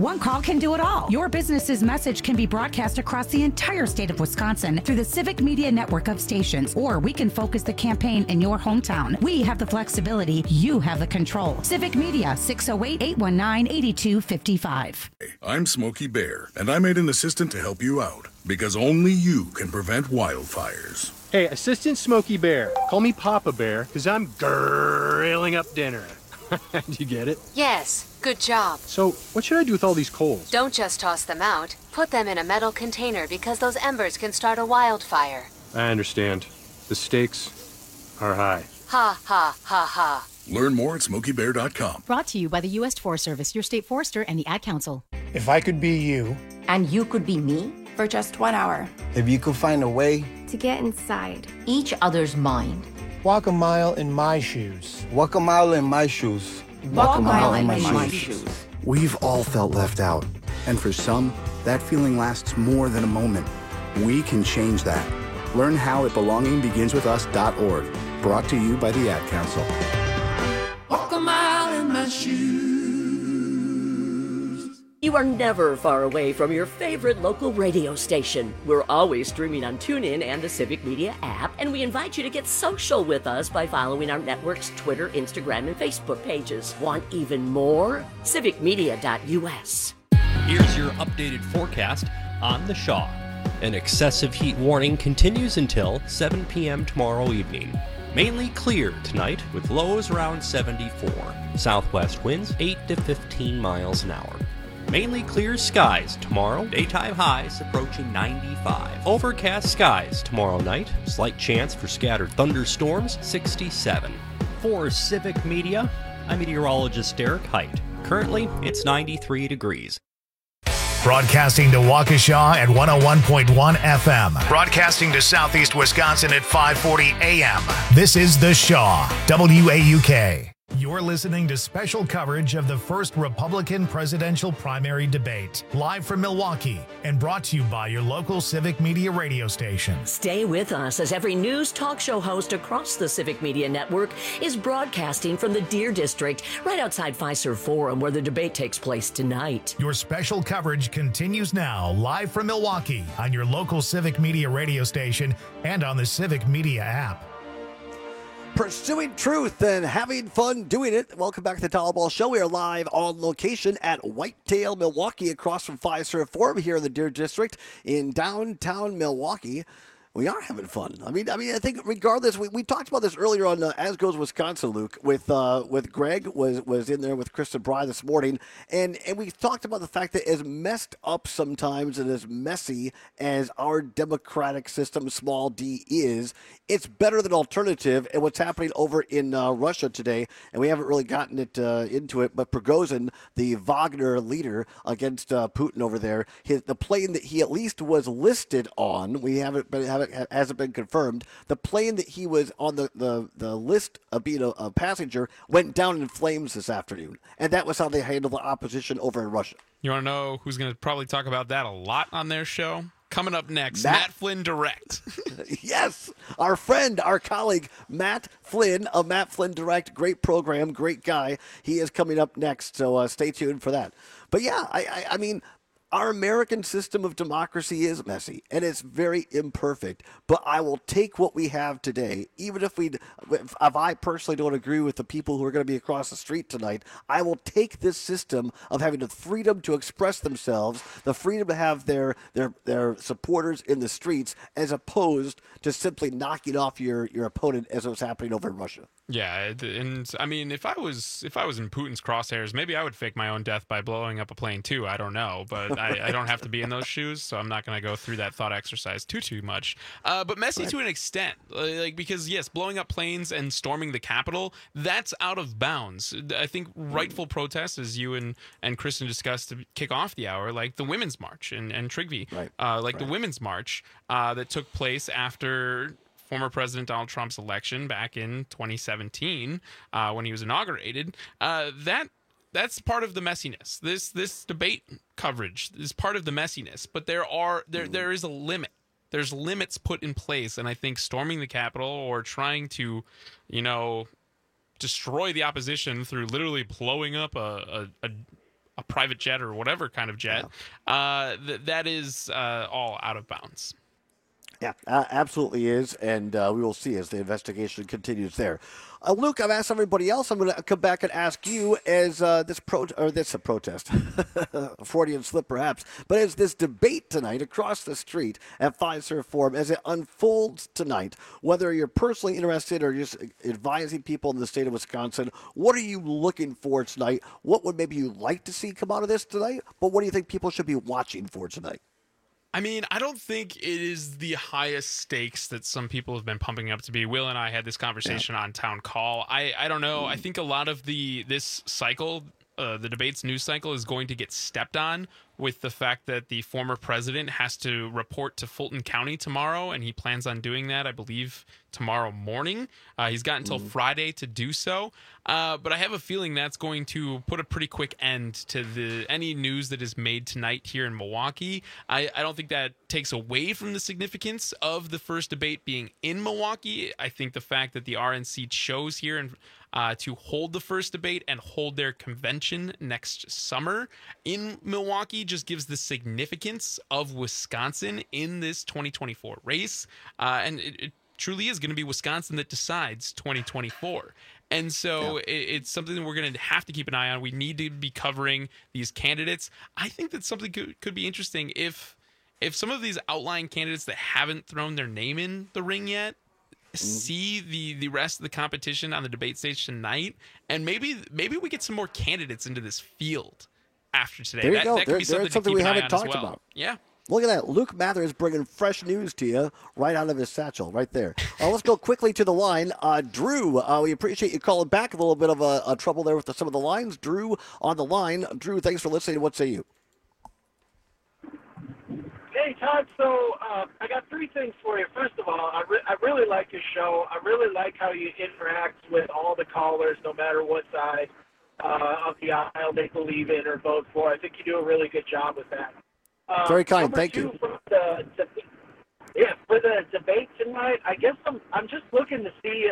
One call can do it all. Your business's message can be broadcast across the entire state of Wisconsin through the Civic Media network of stations, or we can focus the campaign in your hometown. We have the flexibility. You have the control. Civic Media, 608-819-8255. I'm Smokey Bear, and I made an assistant to help you out, because only you can prevent wildfires. Hey, Assistant Smokey Bear, call me Papa Bear, because I'm grilling up dinner. Do you get it? Yes, good job. So, what should I do with all these coals? Don't just toss them out. Put them in a metal container because those embers can start a wildfire. I understand. The stakes are high. Ha, ha, ha, ha. Learn more at SmokeyBear.com. Brought to you by the U.S. Forest Service, your state forester, and the Ad Council. If I could be you. And you could be me? For just 1 hour. If you could find a way. To get inside each other's mind. Walk a mile in my shoes. Walk a mile in my shoes. Walk a mile in my shoes. We've all felt left out. And for some, that feeling lasts more than a moment. We can change that. Learn how at belongingbeginswithus.org. Brought to you by the Ad Council. Walk a mile in my shoes. You are never far away from your favorite local radio station. We're always streaming on TuneIn and the Civic Media app, and we invite you to get social with us by following our network's Twitter, Instagram, and Facebook pages. Want even more? civicmedia.us. Here's your updated forecast on the Shaw. An excessive heat warning continues until 7 p.m. tomorrow evening. Mainly clear tonight with lows around 74. Southwest winds 8 to 15 miles an hour. Mainly clear skies tomorrow, daytime highs approaching 95. Overcast skies tomorrow night, slight chance for scattered thunderstorms, 67. For Civic Media, I'm meteorologist Derek Height. Currently, it's 93 degrees. Broadcasting to Waukesha at 101.1 FM. Broadcasting to Southeast Wisconsin at 540 AM. This is The Shaw, WAUK. You're listening to special coverage of the first Republican presidential primary debate, live from Milwaukee, and brought to you by your local Civic Media radio station. Stay with us as every news talk show host across the Civic Media network is broadcasting from the Deer District, right outside Fiserv Forum, where the debate takes place tonight. Your special coverage continues now, live from Milwaukee, on your local Civic Media radio station and on the Civic Media app. Pursuing truth and having fun doing it. Welcome back to the Tall Ball Show. We are live on location at Whitetail, Milwaukee, across from Fiserv Forum here in the Deer District in downtown Milwaukee. We are having fun. I mean, I think regardless, we talked about this earlier on As Goes Wisconsin, Luke, with Greg was in there with Kristen Bry this morning, and we talked about the fact that as messed up sometimes and as messy as our democratic system, small d, is, it's better than alternative. And what's happening over in Russia today, and we haven't really gotten it into it, but Prigozhin, the Wagner leader against Putin over there, the plane that he at least was listed on, hasn't been confirmed. The plane that he was on the list of being a passenger went down in flames this afternoon, and that was how they handled the opposition over in Russia. You want to know who's going to probably talk about that a lot on their show? Coming up next, Matt Flynn Direct. Yes, our friend, our colleague, Matt Flynn of Matt Flynn Direct. Great program, great guy. He is coming up next, so stay tuned for that. But yeah, I mean, our American system of democracy is messy, and it's very imperfect, but I will take what we have today, even if I personally don't agree with the people who are going to be across the street tonight. I will take this system of having the freedom to express themselves, the freedom to have their supporters in the streets, as opposed to simply knocking off your opponent as was happening over in Russia. Yeah, and I mean, if I was in Putin's crosshairs, maybe I would fake my own death by blowing up a plane too. I don't know, but I don't have to be in those shoes, so I'm not going to go through that thought exercise too much. But messy to an extent, because yes, blowing up planes and storming the Capitol, that's out of bounds. I think rightful protests, as you and Kristen discussed to kick off the hour, like the Women's March and Trigvi, the Women's March that took place after former President Donald Trump's election back in 2017 when he was inaugurated. That's part of the messiness. This debate coverage is part of the messiness, but there is a limit. There's limits put in place, and I think storming the Capitol or trying to, destroy the opposition through literally blowing up a a private jet or whatever kind of jet, that is all out of bounds. Yeah, absolutely is, and we will see as the investigation continues there. Luke, I've asked everybody else. I'm going to come back and ask you as this a protest, a Freudian slip perhaps, but as this debate tonight across the street at Fiserv Forum, as it unfolds tonight, whether you're personally interested or just advising people in the state of Wisconsin, what are you looking for tonight? What would maybe you like to see come out of this tonight? But what do you think people should be watching for tonight? I mean, I don't think it is the highest stakes that some people have been pumping up to be. Will and I had this conversation on Town Call. I don't know. I think a lot of this cycle, the debates news cycle, is going to get stepped on with the fact that the former president has to report to Fulton County tomorrow, and he plans on doing that, I believe, tomorrow morning. He's got until Friday to do so. But I have a feeling that's going to put a pretty quick end to any news that is made tonight here in Milwaukee. I don't think that takes away from the significance of the first debate being in Milwaukee. I think the fact that the RNC chose here and to hold the first debate and hold their convention next summer in Milwaukee just gives the significance of Wisconsin in this 2024 race. And it truly is going to be Wisconsin that decides 2024. And so it's something that we're going to have to keep an eye on. We need to be covering these candidates. I think that something could be interesting if some of these outlying candidates that haven't thrown their name in the ring yet see the rest of the competition on the debate stage tonight, and maybe we get some more candidates into this field after today. There you go. That could be something we haven't talked about. Yeah. Look at that. Luke Mather is bringing fresh news to you right out of his satchel right there. Let's go quickly to the line. Drew, we appreciate you calling back. A little bit of a trouble there with some of the lines. Drew on the line. Drew, thanks for listening. What say you? Hey, Todd. So I got three things for you. First of all, I really like your show. I really like how you interact with all the callers, no matter what side of the aisle they believe in or vote for. I think you do a really good job with that. Very kind. Thank you. For the debate tonight, I guess I'm just looking to see,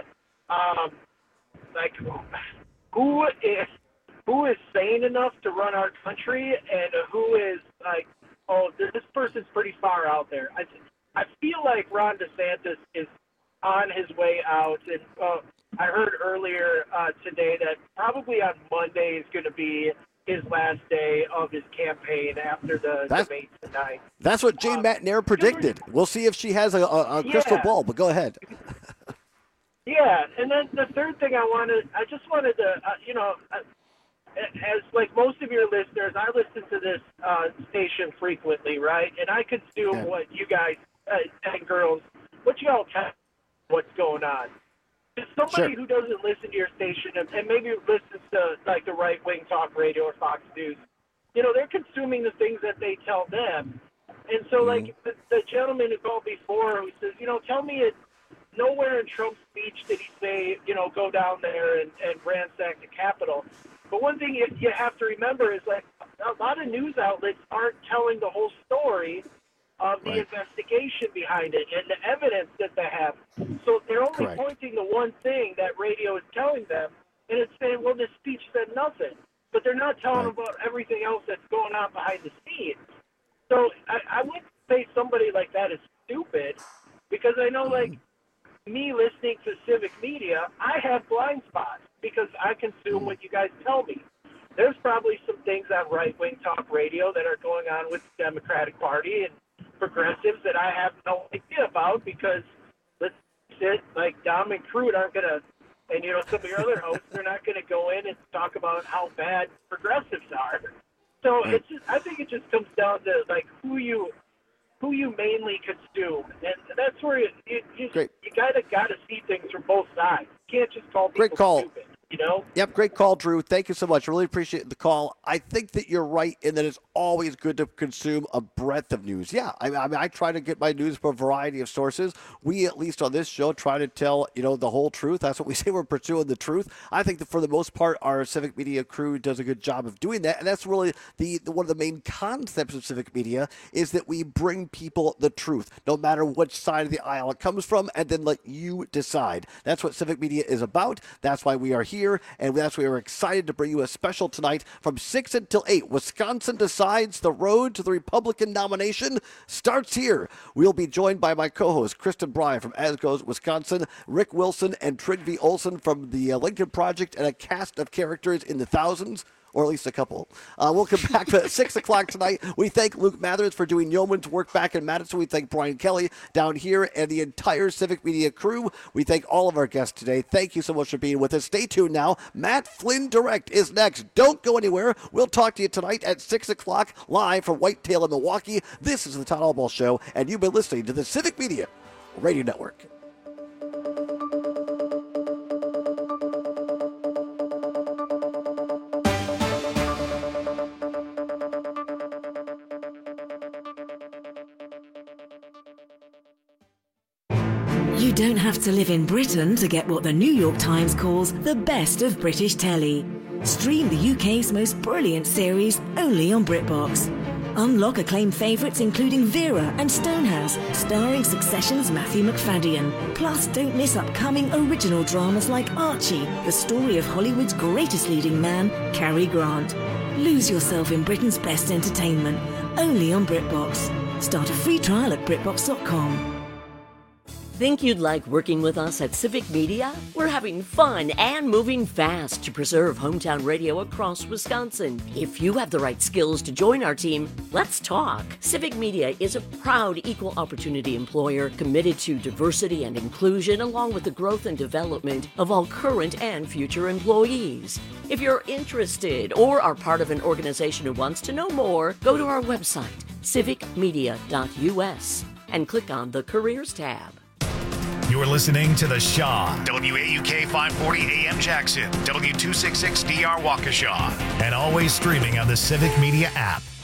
who is sane enough to run our country and who is like, oh, this person's pretty far out there. I feel like Ron DeSantis is on his way out, and I heard earlier today that probably on Monday is going to be his last day of his campaign after the debate tonight. That's what Jane McNair predicted. We'll see if she has a crystal ball, but go ahead. Yeah, and then the third thing I just wanted to, as like most of your listeners, I listen to this station frequently, right? And I consume what you guys and girls, what you all tell me what's going on. If somebody who doesn't listen to your station and maybe listens to like the right-wing talk radio or Fox News, they're consuming the things that they tell them. And so like the gentleman who called before who says, tell me nowhere in Trump's speech did he say, go down there and ransack the Capitol. But one thing you have to remember is like a lot of news outlets aren't telling the whole story of the investigation behind it and the evidence that they have. So they're only pointing to one thing that radio is telling them, and it's saying, well, this speech said nothing. But they're not telling them about everything else that's going on behind the scenes. So I wouldn't say somebody like that is stupid, because I know, like, me listening to civic media, I have blind spots because I consume what you guys tell me. There's probably some things on right-wing talk radio that are going on with the Democratic Party and progressives that I have no idea about, because let's sit like Dom and Crude aren't going to, and some of your other hosts, they're not going to go in and talk about how bad progressives are. So it's just, I think it just comes down to like who you mainly consume, and that's where you gotta see things from both sides. You can't just call people stupid. Yep, great call, Drew. Thank you so much. I really appreciate the call. I think that you're right in that it's always good to consume a breadth of news. Yeah, I try to get my news from a variety of sources. We, at least on this show, try to tell, the whole truth. That's what we say. We're pursuing the truth. I think that for the most part, our civic media crew does a good job of doing that. And that's really one of the main concepts of civic media is that we bring people the truth, no matter which side of the aisle it comes from, and then let you decide. That's what civic media is about. That's why we are here. here, and that's why we're excited to bring you a special tonight from 6 until 8. Wisconsin Decides. The road to the Republican nomination starts here. We'll be joined by my co-host, Kristen Bryan from As Goes Wisconsin, Rick Wilson and Trygve Olsen from the Lincoln Project, and a cast of characters in the thousands, or at least a couple. We'll come back at 6 o'clock tonight. We thank Luke Mathers for doing yeoman's work back in Madison. We thank Brian Kelly down here and the entire Civic Media crew. We thank all of our guests today. Thank you so much for being with us. Stay tuned now. Matt Flynn Direct is next. Don't go anywhere. We'll talk to you tonight at 6 o'clock live from Whitetail in Milwaukee. This is the Todd Albaugh Show, and you've been listening to the Civic Media Radio Network. You don't have to live in Britain to get what the New York Times calls the best of British telly. Stream the UK's most brilliant series only on BritBox. Unlock acclaimed favourites including Vera and Stonehouse, starring Succession's Matthew McFadden. Plus, don't miss upcoming original dramas like Archie, the story of Hollywood's greatest leading man, Cary Grant. Lose yourself in Britain's best entertainment, only on BritBox. Start a free trial at BritBox.com. Think you'd like working with us at Civic Media? We're having fun and moving fast to preserve hometown radio across Wisconsin. If you have the right skills to join our team, let's talk. Civic Media is a proud equal opportunity employer committed to diversity and inclusion along with the growth and development of all current and future employees. If you're interested or are part of an organization who wants to know more, go to our website, civicmedia.us, and click on the Careers tab. You're listening to The Shaw, WAUK 540 AM Jackson, W266DR Waukesha, and always streaming on the Civic Media app.